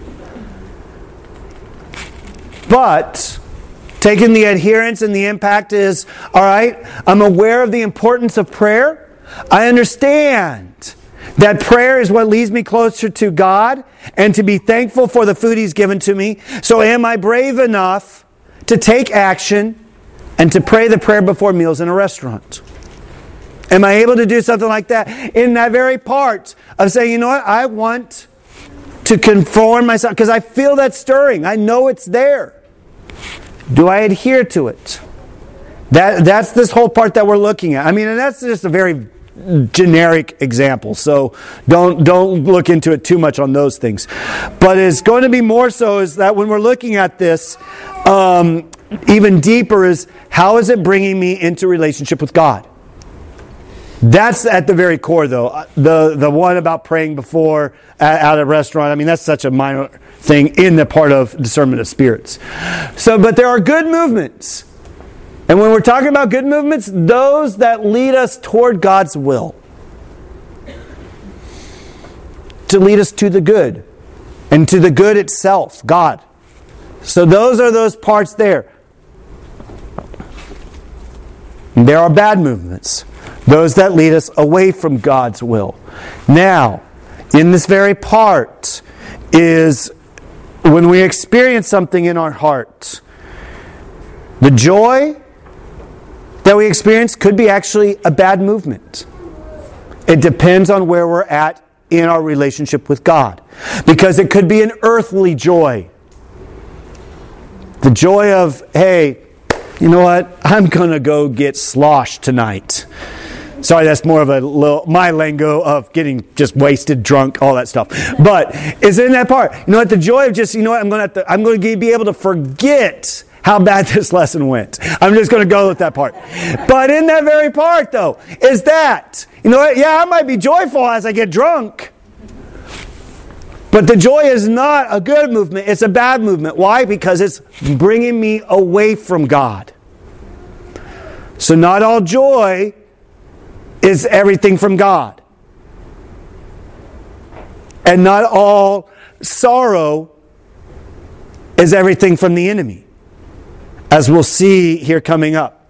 But taking the adherence and the impact is, all right, I'm aware of the importance of prayer. I understand that prayer is what leads me closer to God and to be thankful for the food He's given to me. So am I brave enough to take action and to pray the prayer before meals in a restaurant? Am I able to do something like that? In that very part of saying, you know what, I want to conform myself because I feel that stirring. I know it's there. Do I adhere to it? That's this whole part that we're looking at. I mean, and that's just a very generic example. So don't look into it too much on those things. But it's going to be more so is that when we're looking at this, even deeper is how is it bringing me into relationship with God? That's at the very core, though. The one about praying before at a restaurant, I mean, that's such a minor thing in the part of discernment of spirits. So, but there are good movements. And when we're talking about good movements, those that lead us toward God's will. To lead us to the good. And to the good itself, God. So those are those parts there. There are bad movements. Those that lead us away from God's will. Now, in this very part is when we experience something in our heart. The joy that we experience could be actually a bad movement. It depends on where we're at in our relationship with God. Because it could be an earthly joy. The joy of, hey, you know what? I'm going to go get sloshed tonight. Sorry, that's more of my lingo of getting just wasted, drunk, all that stuff. But it's in that part. You know what? The joy of just, you know what? I'm going to be able to forget how bad this lesson went. I'm just going to go with that part. But in that very part, though, is that, you know what? Yeah, I might be joyful as I get drunk. But the joy is not a good movement. It's a bad movement. Why? Because it's bringing me away from God. So not all joy is everything from God. And not all sorrow is everything from the enemy. As we'll see here coming up.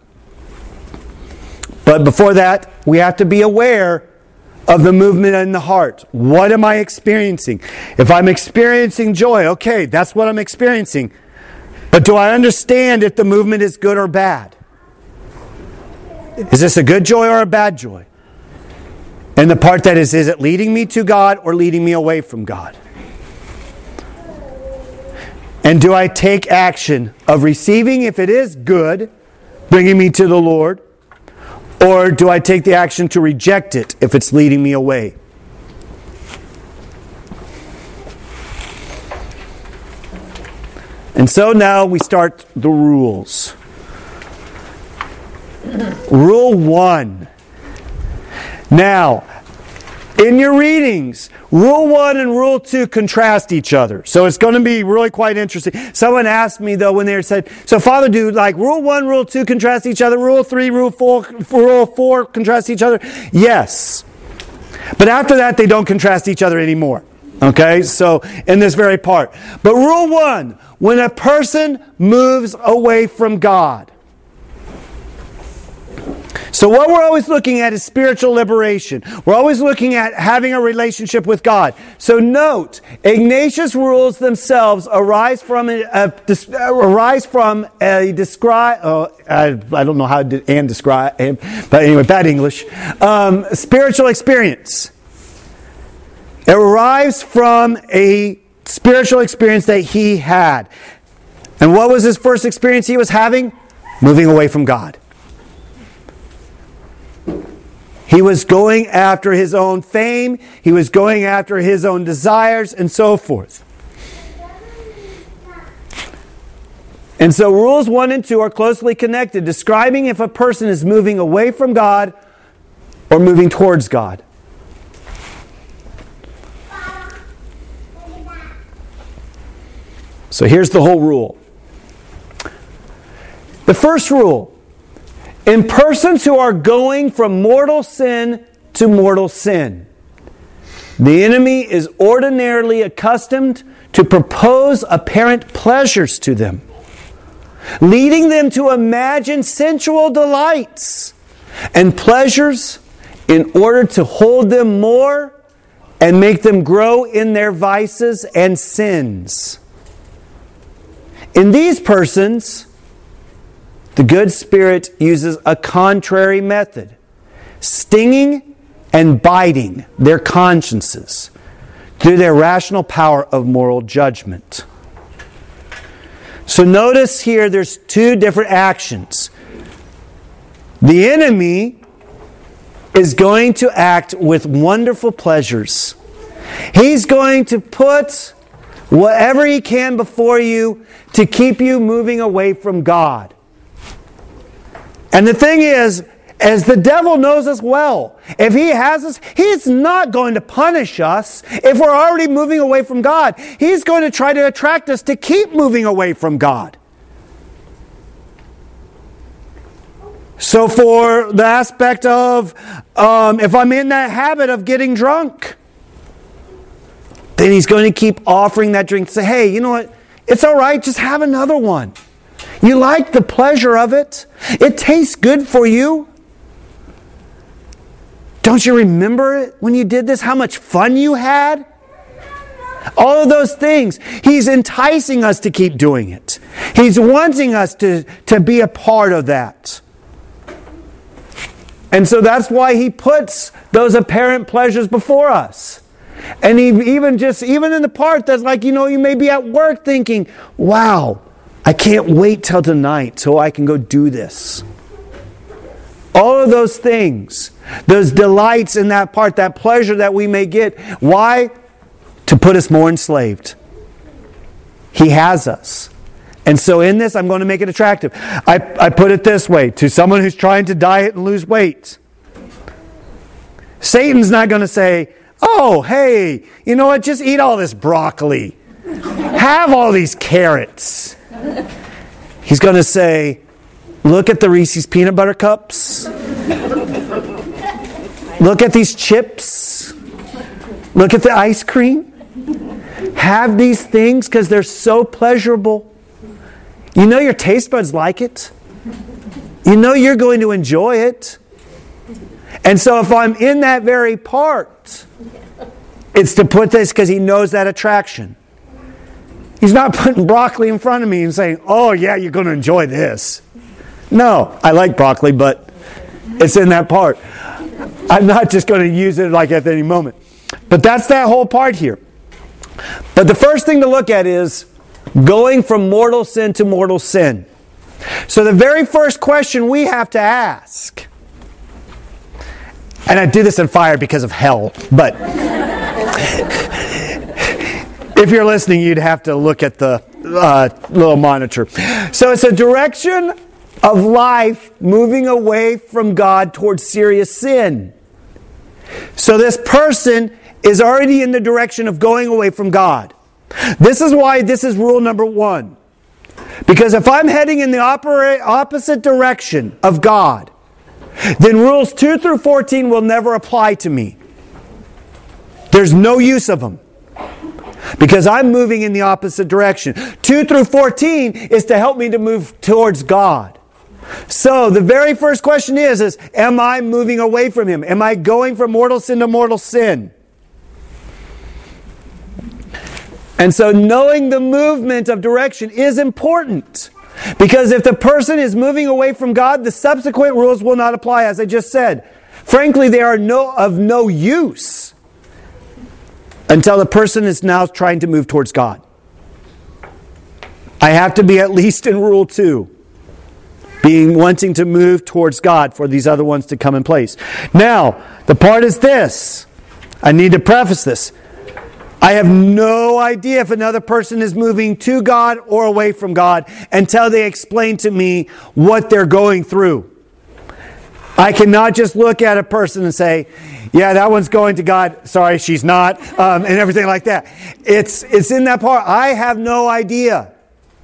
But before that, we have to be aware of the movement in the heart. What am I experiencing? If I'm experiencing joy, okay, that's what I'm experiencing. But do I understand if the movement is good or bad? Is this a good joy or a bad joy? And the part that is it leading me to God or leading me away from God? And do I take action of receiving if it is good, bringing me to the Lord? Or do I take the action to reject it if it's leading me away? And so now we start the rules. Rule 1. Now, in your readings, Rule 1 and Rule 2 contrast each other. So it's going to be really quite interesting. Someone asked me, though, when they said, so Father, do like Rule 1, Rule 2 contrast each other? Rule 3, Rule 4 contrast each other? Yes. But after that, they don't contrast each other anymore. Okay? So, in this very part. But Rule 1, when a person moves away from God. So what we're always looking at is spiritual liberation. We're always looking at having a relationship with God. So note, Ignatius' rules themselves arise from I don't know how to describe him, but anyway, bad English. Spiritual experience. It arrives from a spiritual experience that he had. And what was his first experience he was having? Moving away from God. He was going after his own fame. He was going after his own desires and so forth. And so rules 1 and 2 are closely connected, describing if a person is moving away from God or moving towards God. So here's the whole rule. The first rule. In persons who are going from mortal sin to mortal sin, the enemy is ordinarily accustomed to propose apparent pleasures to them, leading them to imagine sensual delights and pleasures in order to hold them more and make them grow in their vices and sins. In these persons, the good spirit uses a contrary method, stinging and biting their consciences through their rational power of moral judgment. So notice here there's 2 different actions. The enemy is going to act with wonderful pleasures. He's going to put whatever he can before you to keep you moving away from God. And the thing is, as the devil knows us well, if he has us, he's not going to punish us if we're already moving away from God. He's going to try to attract us to keep moving away from God. So for the aspect of, if I'm in that habit of getting drunk, then he's going to keep offering that drink. Say, hey, you know what? It's all right, just have another one. You like the pleasure of it. It tastes good for you. Don't you remember it when you did this? How much fun you had? All of those things. He's enticing us to keep doing it. He's wanting us to be a part of that. And so that's why he puts those apparent pleasures before us. And even in the part that's like, you may be at work thinking, wow, I can't wait till tonight so I can go do this. All of those things, those delights in that part, that pleasure that we may get. Why? To put us more enslaved. He has us. And so in this, I'm going to make it attractive. I put it this way, to someone who's trying to diet and lose weight. Satan's not going to say, oh, hey, you know what, just eat all this broccoli. Have all these carrots. He's going to say, look at the Reese's peanut butter cups. Look at these chips. Look at the ice cream. Have these things because they're so pleasurable. You know your taste buds like it. You know you're going to enjoy it. And so if I'm in that very part, it's to put this because he knows that attraction. He's not putting broccoli in front of me and saying, oh yeah, you're going to enjoy this. No, I like broccoli, but It's in that part. I'm not just going to use it like at any moment. But that's that whole part here. But the first thing to look at is going from mortal sin to mortal sin. So the very first question we have to ask, and I do this in fire because of hell, but if you're listening, you'd have to look at the little monitor. So it's a direction of life moving away from God towards serious sin. So this person is already in the direction of going away from God. This is why this is rule number 1. Because if I'm heading in the opposite direction of God, then rules 2 through 14 will never apply to me. There's no use of them. Because I'm moving in the opposite direction. 2 through 14 is to help me to move towards God. So the very first question is am I moving away from Him? Am I going from mortal sin to mortal sin? And so knowing the movement of direction is important. Because if the person is moving away from God, the subsequent rules will not apply, as I just said. Frankly, they are of no use until the person is now trying to move towards God. I have to be at least in rule 2. Wanting to move towards God for these other ones to come in place. Now, the part is this. I need to preface this. I have no idea if another person is moving to God or away from God until they explain to me what they're going through. I cannot just look at a person and say, yeah, that one's going to God. Sorry, she's not. And everything like that. It's in that part. I have no idea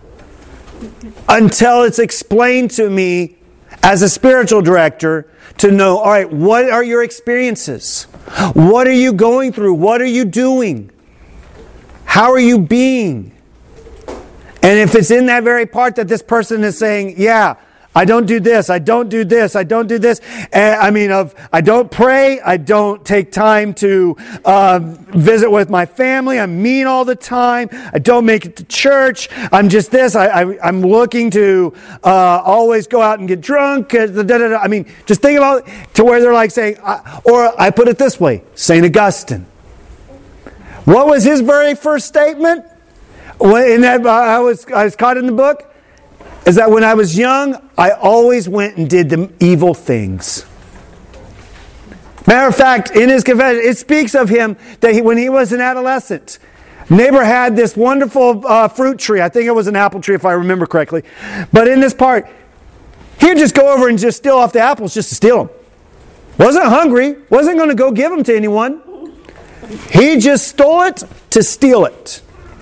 until it's explained to me as a spiritual director to know, all right, what are your experiences? What are you going through? What are you doing? How are you being? And if it's in that very part that this person is saying, yeah, I don't do this, I don't do this, I don't do this. I don't pray, I don't take time to visit with my family, I'm mean all the time, I don't make it to church, I'm just this, I'm looking to always go out and get drunk. Just think about it to where they're like saying, or I put it this way, St. Augustine. What was his very first statement? I was caught in the book. Is that when I was young, I always went and did the evil things. Matter of fact, in his confession, it speaks of him that when he was an adolescent, neighbor had this wonderful fruit tree. I think it was an apple tree if I remember correctly. But in this part, he'd just go over and just steal off the apples just to steal them. Wasn't hungry, wasn't going to go give them to anyone. He just stole it to steal it.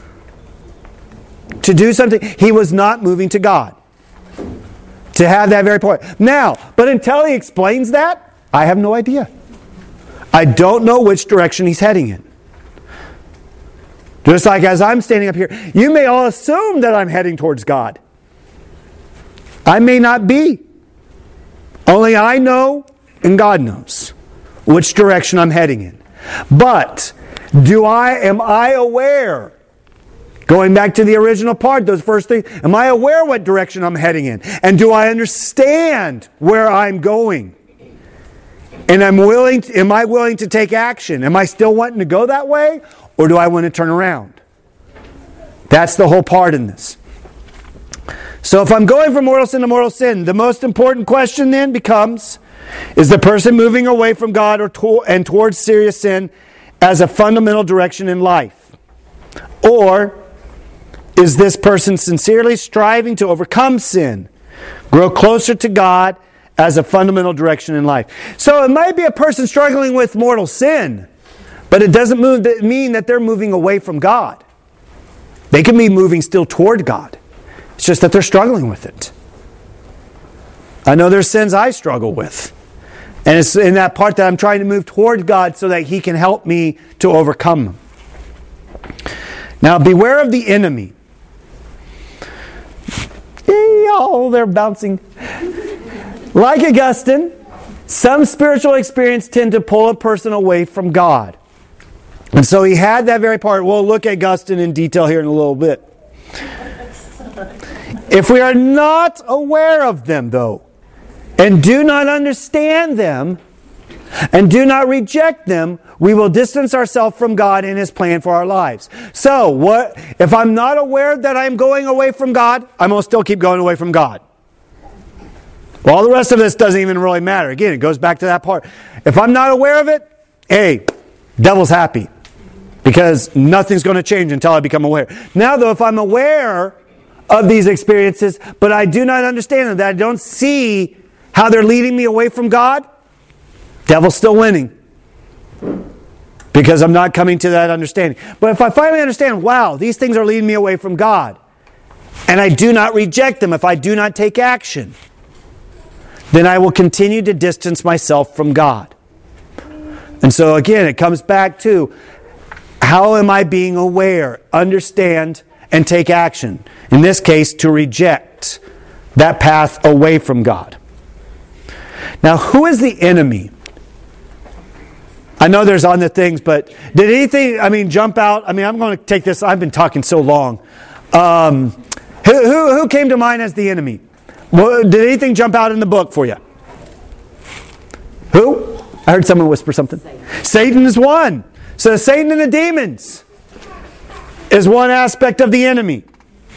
To do something. He was not moving to God. To have that very point. Now, but until he explains that, I have no idea. I don't know which direction he's heading in. Just like as I'm standing up here, you may all assume that I'm heading towards God. I may not be. Only I know and God knows which direction I'm heading in. But am I aware? Going back to the original part, those first things, am I aware what direction I'm heading in? And do I understand where I'm going? And am I willing to take action? Am I still wanting to go that way? Or do I want to turn around? That's the whole part in this. So if I'm going from mortal sin to mortal sin, the most important question then becomes, is the person moving away from God and towards serious sin as a fundamental direction in life? Or is this person sincerely striving to overcome sin, grow closer to God as a fundamental direction in life? So it might be a person struggling with mortal sin, but it doesn't mean that they're moving away from God. They can be moving still toward God. It's just that they're struggling with it. I know there's sins I struggle with. And it's in that part that I'm trying to move toward God so that He can help me to overcome them. Now, beware of the enemy. Oh, they're bouncing. Like Augustine, some spiritual experience tend to pull a person away from God. And so he had that very part. We'll look at Augustine in detail here in a little bit. If we are not aware of them, though, and do not understand them, and do not reject them, we will distance ourselves from God and His plan for our lives. So, what if I'm not aware that I'm going away from God? I'm going to still keep going away from God. Well, all the rest of this doesn't even really matter. Again, it goes back to that part. If I'm not aware of it, hey, devil's happy. Because nothing's going to change until I become aware. Now, though, if I'm aware of these experiences, but I do not understand them, that I don't see how they're leading me away from God, devil's still winning. Because I'm not coming to that understanding. But if I finally understand, wow, these things are leading me away from God, and I do not reject them, if I do not take action, then I will continue to distance myself from God. And so again, it comes back to, how am I being aware, understand, and take action? In this case, to reject that path away from God. Now, who is the enemy? I know there's other things, but did anything, jump out? I'm going to take this. I've been talking so long. Who came to mind as the enemy? Did anything jump out in the book for you? Who? I heard someone whisper something. Satan is one. So Satan and the demons is one aspect of the enemy.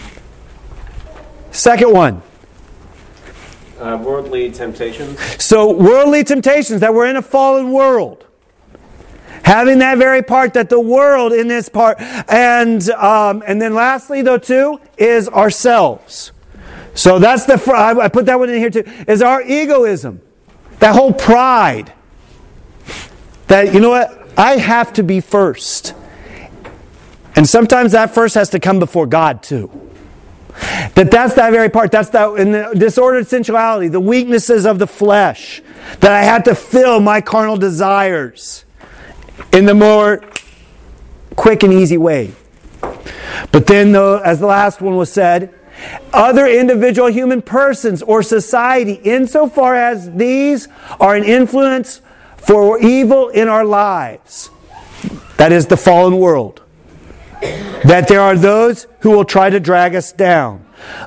Second one. Worldly temptations. So worldly temptations, that we're in a fallen world. Having that very part, that the world in this part. And then lastly, though, too, is ourselves. So that's I put that one in here too, is our egoism. That whole pride. That, you know what? I have to be first. And sometimes that first has to come before God too. That's that very part. That's that in the disordered sensuality, the weaknesses of the flesh. That I have to fill my carnal desires in the more quick and easy way. But then, though, as the last one was said, other individual human persons or society, insofar as these are an influence for evil in our lives. That is the fallen world. That there are those who will try to drag us down.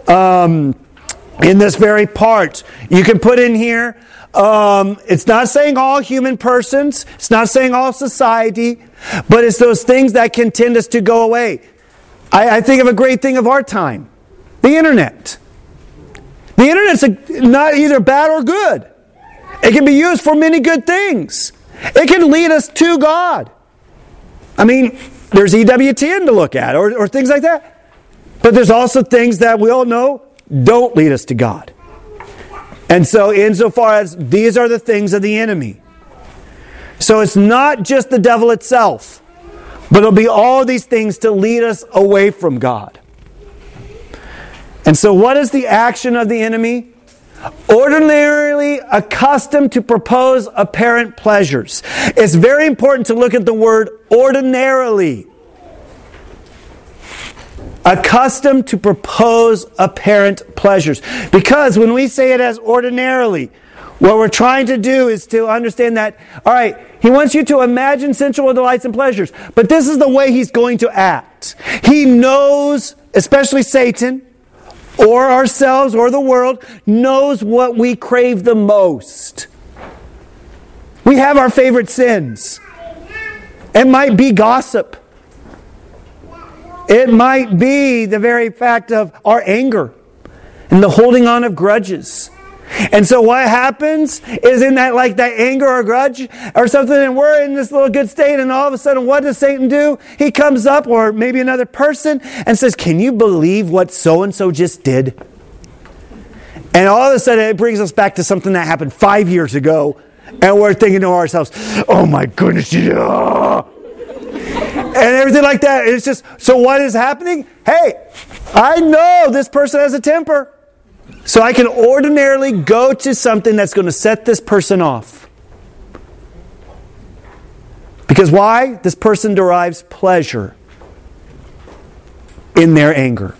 In this very part, you can put in here, it's not saying all human persons, it's not saying all society, but it's those things that can tend us to go away. I think of a great thing of our time. The internet. The internet's not either bad or good. It can be used for many good things. It can lead us to God. There's EWTN to look at or things like that. But there's also things that we all know don't lead us to God. And so insofar as these are the things of the enemy. So it's not just the devil itself, but it'll be all these things to lead us away from God. And so what is the action of the enemy? Ordinarily accustomed to propose apparent pleasures. It's very important to look at the word ordinarily. Accustomed to propose apparent pleasures. Because when we say it as ordinarily, what we're trying to do is to understand that, all right, he wants you to imagine sensual delights and pleasures, but this is the way he's going to act. He knows, especially Satan, or ourselves, or the world, knows what we crave the most. We have our favorite sins. It might be gossip. It might be the very fact of our anger and the holding on of grudges. And so what happens is in that anger or grudge or something, and we're in this little good state, and all of a sudden what does Satan do? He comes up, or maybe another person, and says, can you believe what so-and-so just did? And all of a sudden it brings us back to something that happened 5 years ago, and we're thinking to ourselves, oh my goodness, yeah. And everything like that. It's just, so what is happening? Hey, I know this person has a temper. So I can ordinarily go to something that's going to set this person off. Because why? This person derives pleasure in their anger.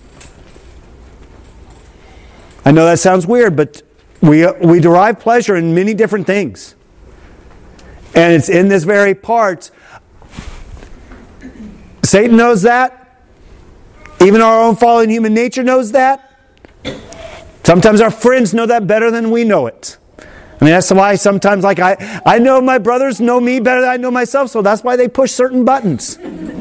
I know that sounds weird, but we derive pleasure in many different things. And it's in this very part. Satan knows that. Even our own fallen human nature knows that. Sometimes our friends know that better than we know it. I mean, that's why sometimes, like, I know my brothers know me better than I know myself, so that's why they push certain buttons.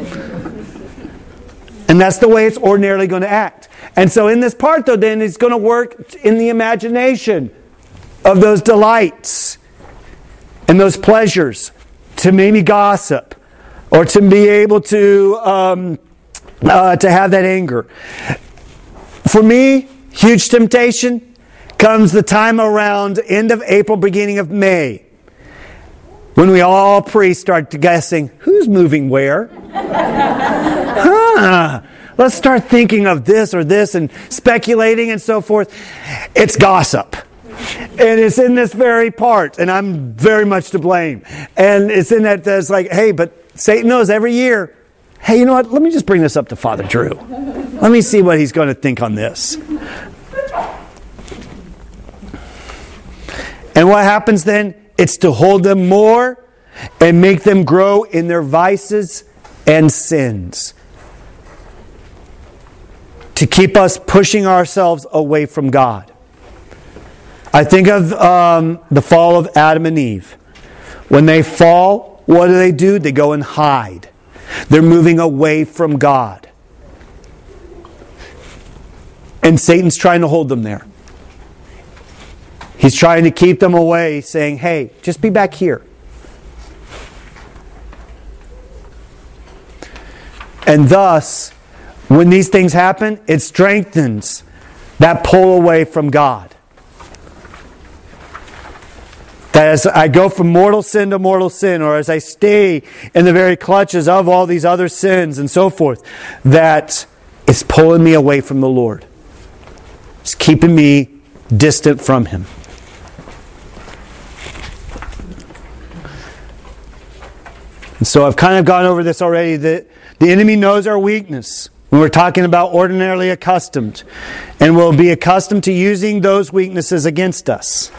And that's the way it's ordinarily going to act. And so in this part, though, then, it's going to work in the imagination of those delights and those pleasures to maybe gossip or to be able to have that anger. For me, huge temptation comes the time around end of April, beginning of May, when we all priests start guessing, who's moving where? Let's start thinking of this or this and speculating and so forth. It's gossip. And it's in this very part, and I'm very much to blame. And it's in that it's like, hey, but Satan knows every year, hey, you know what? Let me just bring this up to Father Drew. Let me see what he's going to think on this. And what happens then? It's to hold them more and make them grow in their vices and sins. To keep us pushing ourselves away from God. I think of the fall of Adam and Eve. When they fall, what do? They go and hide. They're moving away from God. And Satan's trying to hold them there. He's trying to keep them away, saying, hey, just be back here. And thus, when these things happen, it strengthens that pull away from God. That as I go from mortal sin to mortal sin, or as I stay in the very clutches of all these other sins and so forth, that is pulling me away from the Lord. It's keeping me distant from Him. And so I've kind of gone over this already, that the enemy knows our weakness. When we're talking about ordinarily accustomed. And will be accustomed to using those weaknesses against us.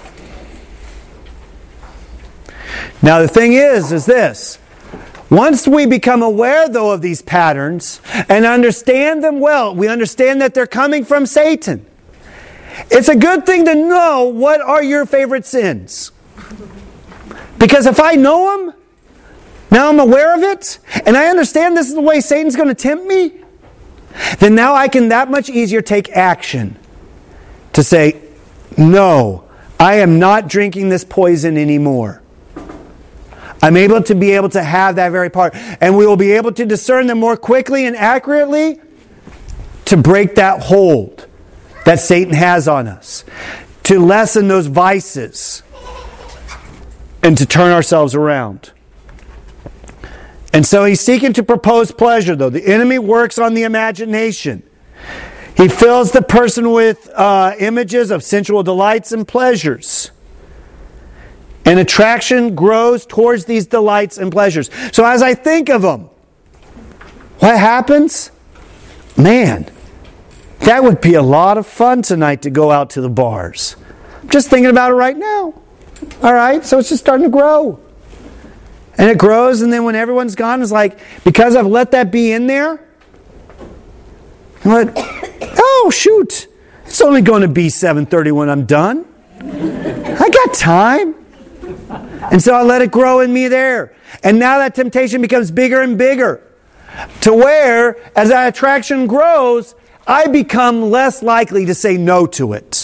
Now the thing is this. Once we become aware, though, of these patterns and understand them well, we understand that they're coming from Satan. It's a good thing to know what are your favorite sins. Because if I know them, now I'm aware of it, and I understand this is the way Satan's going to tempt me, then now I can that much easier take action to say, no, I am not drinking this poison anymore. I'm able to have that very part. And we will be able to discern them more quickly and accurately to break that hold that Satan has on us. To lessen those vices. And to turn ourselves around. And so he's seeking to propose pleasure, though. The enemy works on the imagination. He fills the person with images of sensual delights and pleasures. And attraction grows towards these delights and pleasures. So as I think of them, what happens? Man, that would be a lot of fun tonight to go out to the bars. I'm just thinking about it right now. All right, so it's just starting to grow. And it grows, and then when everyone's gone, it's like, because I've let that be in there, I'm like, oh, shoot, it's only going to be 7:30 when I'm done. I got time. And so I let it grow in me there. And now that temptation becomes bigger and bigger. To where, as that attraction grows, I become less likely to say no to it.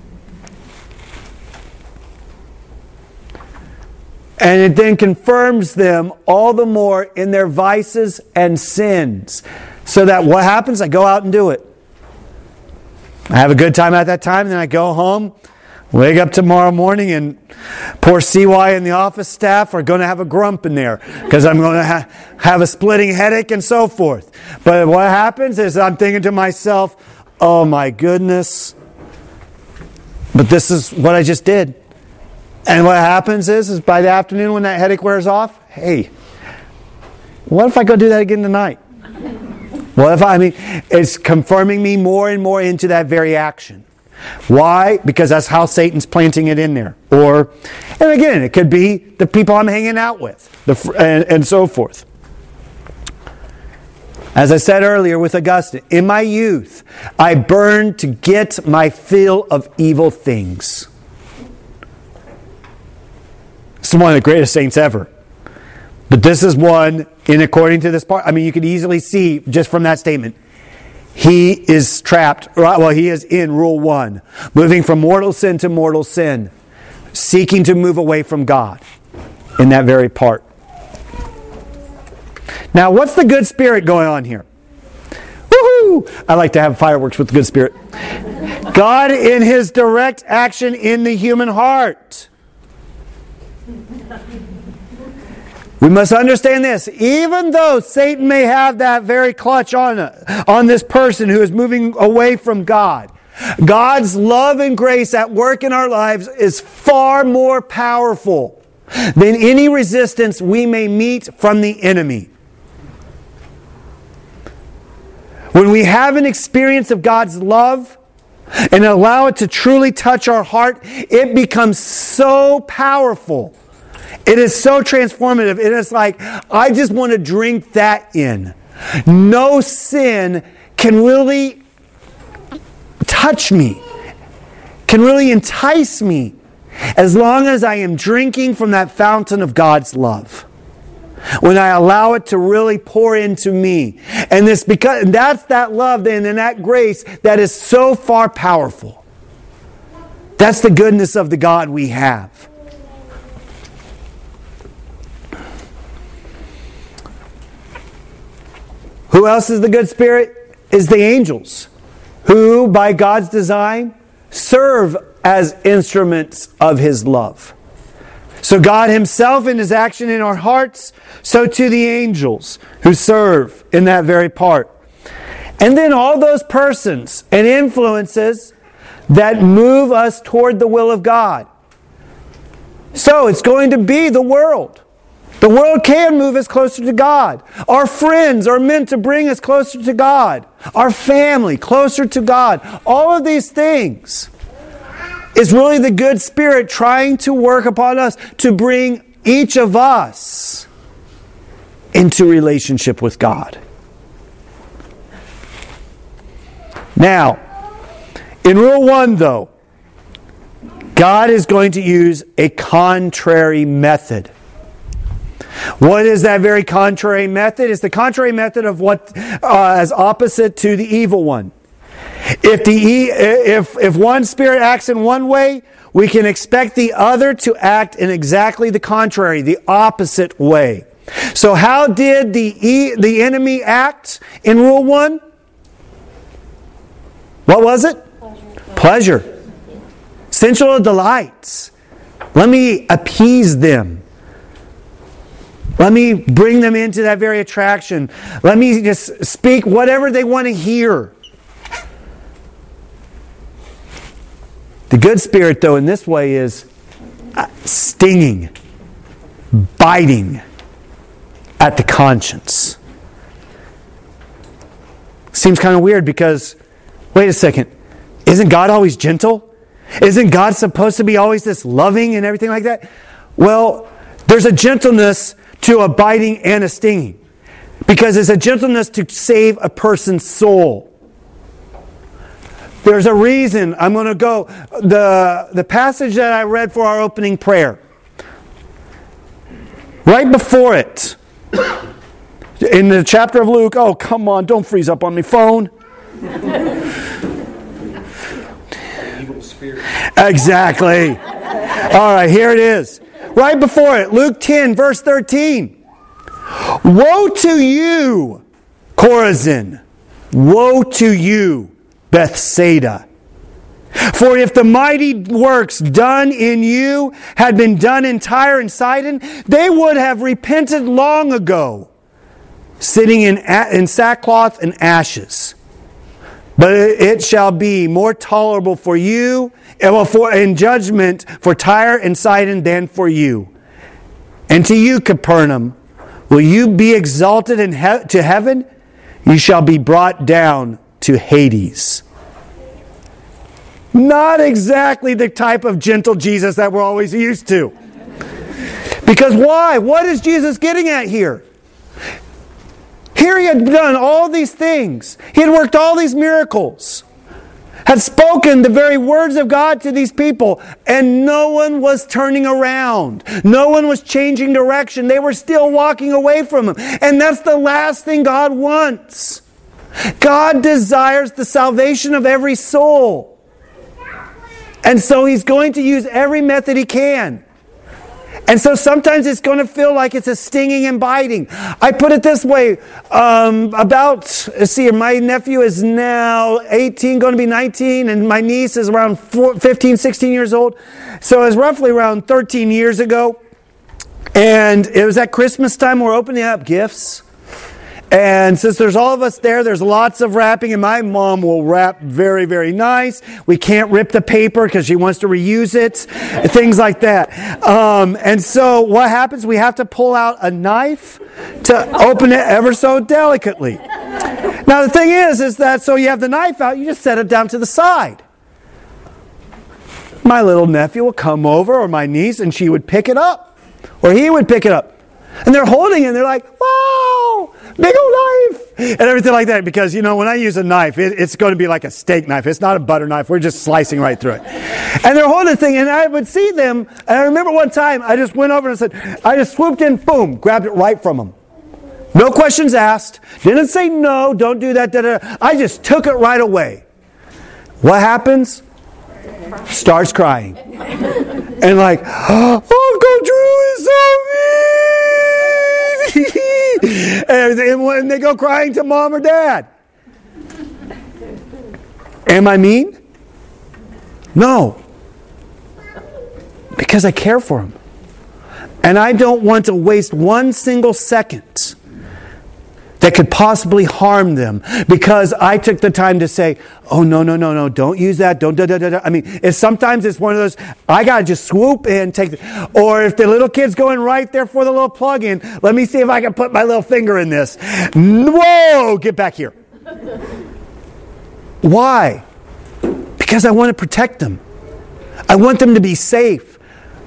And it then confirms them all the more in their vices and sins. So that what happens? I go out and do it. I have a good time at that time, and then I go home, wake up tomorrow morning, and poor CY and the office staff are going to have a grump in there because I'm going to have a splitting headache and so forth. But what happens is I'm thinking to myself, oh my goodness, but this is what I just did. And what happens is by the afternoon when that headache wears off, hey, what if I go do that again tonight? It's confirming me more and more into that very action. Why? Because that's how Satan's planting it in there. And again, it could be the people I'm hanging out with, and so forth. As I said earlier with Augustine, in my youth, I burned to get my fill of evil things. This is one of the greatest saints ever. But this is one, in according to this part, I mean, you could easily see just from that statement, he is trapped, well, he is in rule 1, moving from mortal sin to mortal sin, seeking to move away from God in that very part. Now, what's the good spirit going on here? Woohoo! I like to have fireworks with the good spirit. God in His direct action in the human heart. We must understand this. Even though Satan may have that very clutch on this person who is moving away from God, God's love and grace at work in our lives is far more powerful than any resistance we may meet from the enemy. When we have an experience of God's love and allow it to truly touch our heart, it becomes so powerful. It is so transformative. It is like, I just want to drink that in. No sin can really touch me, can really entice me, as long as I am drinking from that fountain of God's love. When I allow it to really pour into me. And that's that love then and that grace that is so far powerful. That's the goodness of the God we have. Who else is the good spirit? Is the angels, who by God's design serve as instruments of His love. So God Himself in His action in our hearts, so too the angels who serve in that very part. And then all those persons and influences that move us toward the will of God. So it's going to be the world. The world can move us closer to God. Our friends are meant to bring us closer to God. Our family, closer to God. All of these things is really the good spirit trying to work upon us to bring each of us into relationship with God. Now, in rule 1 though, God is going to use a contrary method. What is that very contrary method? It's the contrary method of what is opposite to the evil one. If one spirit acts in one way, we can expect the other to act in exactly the contrary, the opposite way. So how did the enemy act in rule 1? What was it? Pleasure. Sensual delights. Let me appease them. Let me bring them into that very attraction. Let me just speak whatever they want to hear. The good spirit, though, in this way is stinging, biting at the conscience. Seems kind of weird because, wait a second, isn't God always gentle? Isn't God supposed to be always this loving and everything like that? Well, there's a gentleness to a biting and a stinging. Because it's a gentleness to save a person's soul. There's a reason. I'm going to go. The passage that I read for our opening prayer. Right before it. In the chapter of Luke. Oh, come on. Don't freeze up on me, phone. Evil spirit. Exactly. All right, here it is. Right before it, Luke 10, verse 13. Woe to you, Chorazin! Woe to you, Bethsaida! For if the mighty works done in you had been done in Tyre and Sidon, they would have repented long ago, sitting in sackcloth and ashes. But it shall be more tolerable for you, in judgment for Tyre and Sidon than for you. And to you, Capernaum, will you be exalted to heaven? You shall be brought down to Hades. Not exactly the type of gentle Jesus that we're always used to. Because why? What is Jesus getting at here? Here He had done all these things. He had worked all these miracles. had spoken the very words of God to these people, and no one was turning around. No one was changing direction. They were still walking away from Him. And that's the last thing God wants. God desires the salvation of every soul. And so He's going to use every method He can. And so sometimes it's going to feel like it's a stinging and biting. I put it this way, my nephew is now 18, going to be 19, and my niece is around 15, 16 years old. So it was roughly around 13 years ago. And it was at Christmas time, we're opening up gifts. And since there's all of us there, there's lots of wrapping, and my mom will wrap very, very nice. We can't rip the paper because she wants to reuse it, things like that. And so what happens? We have to pull out a knife to open it ever so delicately. Now the thing is that so you have the knife out, you just set it down to the side. My little nephew will come over, or my niece, and she would pick it up, or he would pick it up. And they're holding it, and they're like, wow, big old knife, and everything like that. Because, when I use a knife, it's going to be like a steak knife. It's not a butter knife. We're just slicing right through it. And they're holding the thing, and I would see them. And I remember one time, I just went over and said, I just swooped in, boom, grabbed it right from them. No questions asked. Didn't say no, don't do that. I just took it right away. What happens? Starts crying. And like, Uncle Drew is so mean. And when they go crying to mom or dad. Am I mean? No. Because I care for them. And I don't want to waste one single second that could possibly harm them because I took the time to say, oh, no, don't use that, don't, I mean, sometimes it's one of those, I got to just swoop in, take it. Or if the little kid's going right there for the little plug-in, let me see if I can put my little finger in this. Whoa, get back here. Why? Because I want to protect them. I want them to be safe.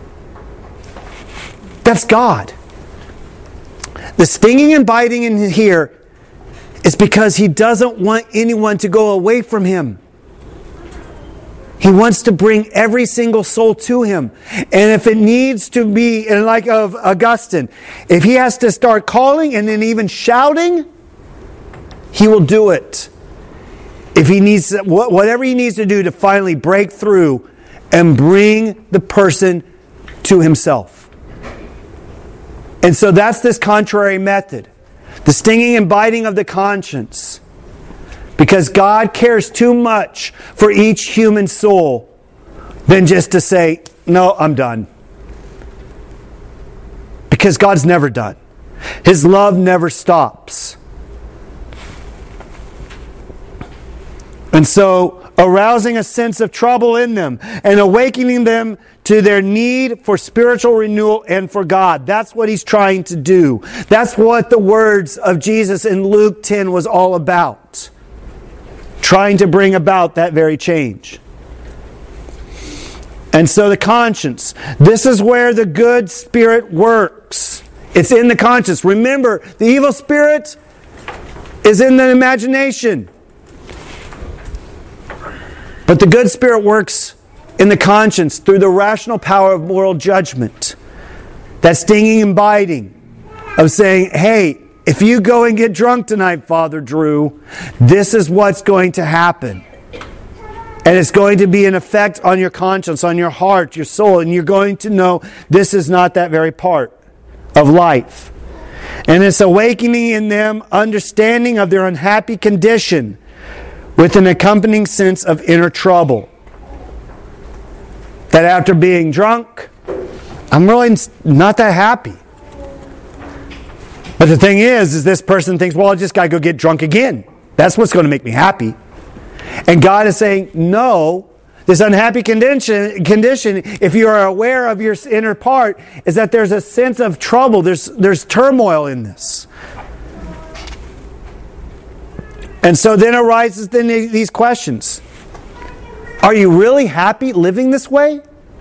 That's God. The stinging and biting in here is because He doesn't want anyone to go away from Him. He wants to bring every single soul to Him. And if it needs to be, and like of Augustine, if he has to start calling and then even shouting, he will do it. If he needs, whatever he needs to do to finally break through and bring the person to himself. And so that's this contrary method. The stinging and biting of the conscience. Because God cares too much for each human soul than just to say, no, I'm done. Because God's never done. His love never stops. And so, arousing a sense of trouble in them and awakening them to their need for spiritual renewal and for God. That's what He's trying to do. That's what the words of Jesus in Luke 10 was all about. Trying to bring about that very change. And so the conscience. This is where the good spirit works. It's in the conscience. Remember, the evil spirit is in the imagination. But the good spirit works in the conscience through the rational power of moral judgment. That stinging and biting of saying, hey, if you go and get drunk tonight, Father Drew, this is what's going to happen. And it's going to be an effect on your conscience, on your heart, your soul, and you're going to know this is not that very part of life. And it's awakening in them understanding of their unhappy condition with an accompanying sense of inner trouble. That after being drunk, I'm really not that happy. But the thing is this person thinks, well, I just got to go get drunk again. That's what's going to make me happy. And God is saying, no, this unhappy condition, if you are aware of your inner part, is that there's a sense of trouble. There's turmoil in this. And so then arises these questions. Are you really happy living this way?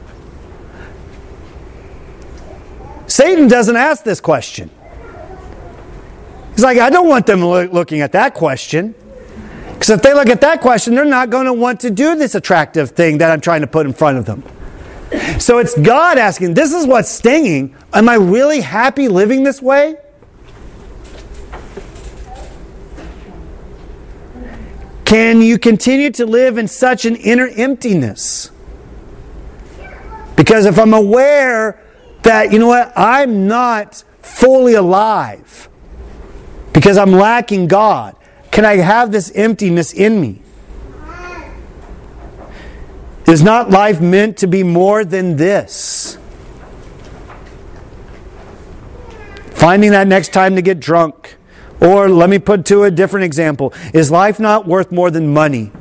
Satan doesn't ask this question. He's like, I don't want them looking at that question. Because if they look at that question, they're not going to want to do this attractive thing that I'm trying to put in front of them. So it's God asking, this is what's stinging. Am I really happy living this way? Can you continue to live in such an inner emptiness? Because if I'm aware that, you know what, I'm not fully alive because I'm lacking God, can I have this emptiness in me? Is not life meant to be more than this? Finding that next time to get drunk. Or let me put to a different example. Is life not worth more than money?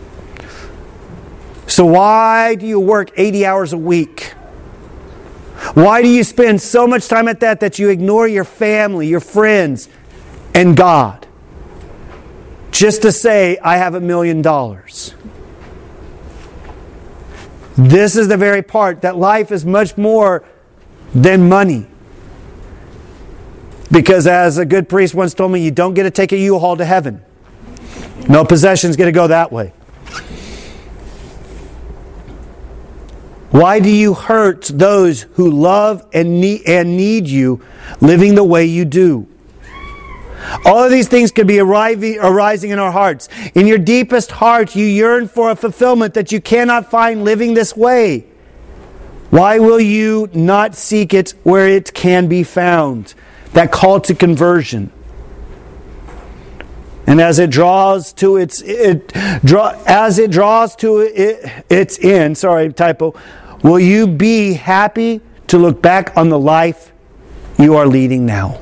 So why do you work 80 hours a week? Why do you spend so much time at that you ignore your family, your friends, and God? Just to say, I have $1 million. This is the very part that life is much more than money. Because as a good priest once told me, you don't get to take a U-Haul to heaven. No possessions get to go that way. Why do you hurt those who love and need you living the way you do? All of these things could be arising in our hearts. In your deepest heart, you yearn for a fulfillment that you cannot find living this way. Why will you not seek it where it can be found? That call to conversion. And as it draws to its end, will you be happy to look back on the life you are leading now?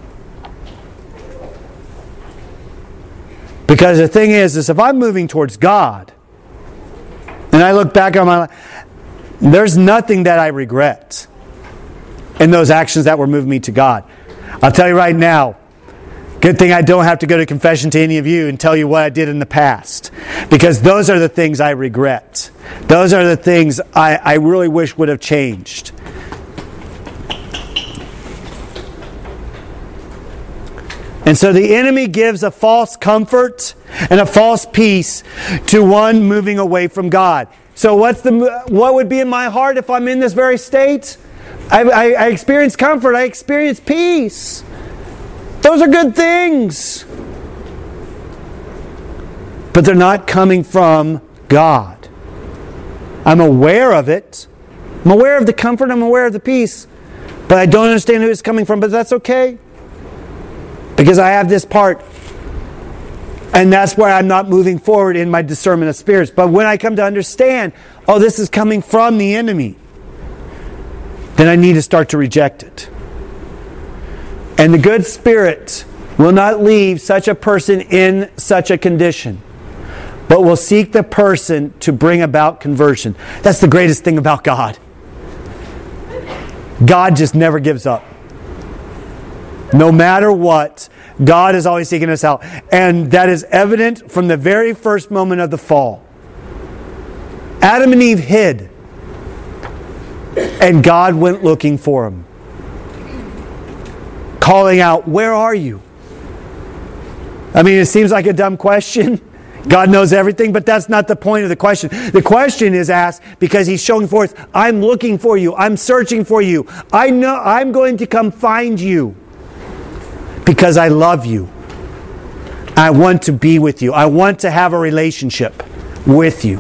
Because the thing is if I'm moving towards God and I look back on my life, there's nothing that I regret in those actions that were moving me to God. I'll tell you right now, good thing I don't have to go to confession to any of you and tell you what I did in the past. Because those are the things I regret. Those are the things I really wish would have changed. And so the enemy gives a false comfort and a false peace to one moving away from God. So what would be in my heart if I'm in this very state? I experience comfort. I experience peace. Those are good things. But they're not coming from God. I'm aware of it. I'm aware of the comfort. I'm aware of the peace. But I don't understand who it's coming from. But that's okay. Because I have this part. And that's why I'm not moving forward in my discernment of spirits. But when I come to understand, oh, this is coming from the enemy, then I need to start to reject it. And the good spirit will not leave such a person in such a condition, but will seek the person to bring about conversion. That's the greatest thing about God. God just never gives up. No matter what, God is always seeking us out. And that is evident from the very first moment of the fall. Adam and Eve hid. And God went looking for them. Calling out, where are you? I mean, it seems like a dumb question. God knows everything, but that's not the point of the question. The question is asked because He's showing forth, I'm looking for you. I'm searching for you. I know I'm going to come find you because I love you. I want to be with you. I want to have a relationship with you.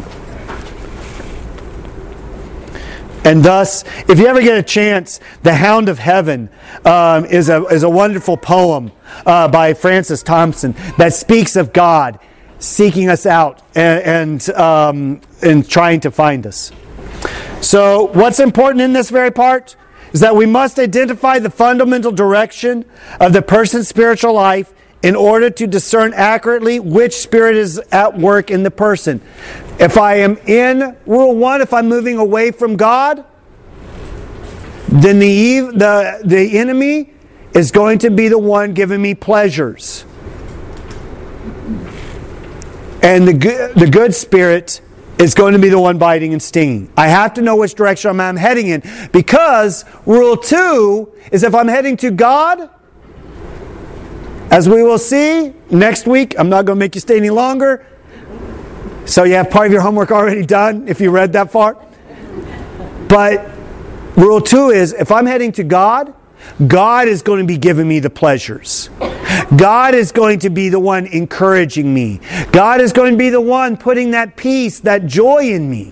And thus, if you ever get a chance, The Hound of Heaven is a wonderful poem by Francis Thompson that speaks of God seeking us out and trying to find us. So what's important in this very part is that we must identify the fundamental direction of the person's spiritual life in order to discern accurately which spirit is at work in the person. If I am in rule 1, if I'm moving away from God, then the enemy is going to be the one giving me pleasures. And the good spirit is going to be the one biting and stinging. I have to know which direction I'm heading in. Because rule 2 is if I'm heading to God, as we will see next week, I'm not going to make you stay any longer, So you have part of your homework already done if you read that far. But rule 2 is, if I'm heading to God, God is going to be giving me the pleasures. God is going to be the one encouraging me. God is going to be the one putting that peace, that joy in me.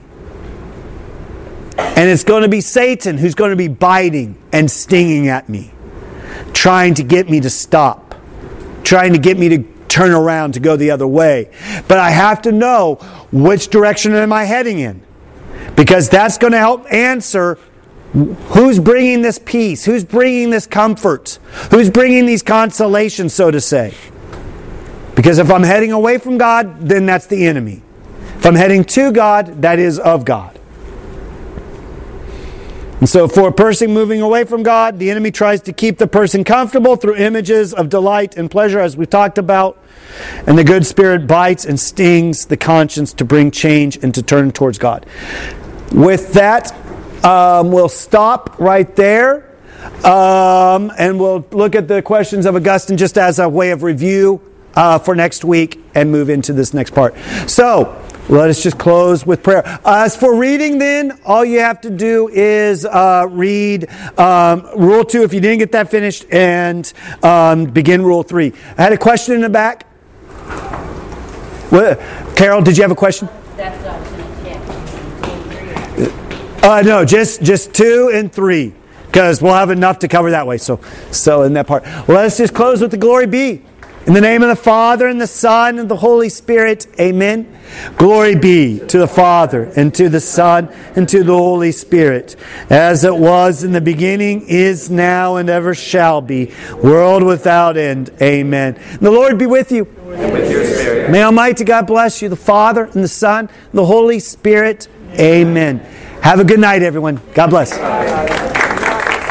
And it's going to be Satan who's going to be biting and stinging at me, trying to get me to stop, trying to get me to turn around to go the other way. But I have to know, which direction am I heading in? Because that's going to help answer who's bringing this peace, who's bringing this comfort, who's bringing these consolations, so to say. Because if I'm heading away from God, then that's the enemy. If I'm heading to God, that is of God. And so for a person moving away from God, the enemy tries to keep the person comfortable through images of delight and pleasure, as we've talked about. And the good spirit bites and stings the conscience to bring change and to turn towards God. With that, we'll stop right there. And we'll look at the questions of Augustine just as a way of review for next week and move into this next part. So, let us just close with prayer. As for reading then, all you have to do is read Rule 2 if you didn't get that finished, and begin Rule 3. I had a question in the back. What? Carol, did you have a question? That's what I was going to check. No, just 2 and 3. Because we'll have enough to cover that way. So in that part. Well, let's just close with the glory be. In the name of the Father, and the Son, and the Holy Spirit. Amen. Glory be to the Father, and to the Son, and to the Holy Spirit, as it was in the beginning, is now, and ever shall be, world without end. Amen. And the Lord be with you. And with your spirit. May Almighty God bless you, the Father, and the Son, and the Holy Spirit. Amen. Have a good night, everyone. God bless.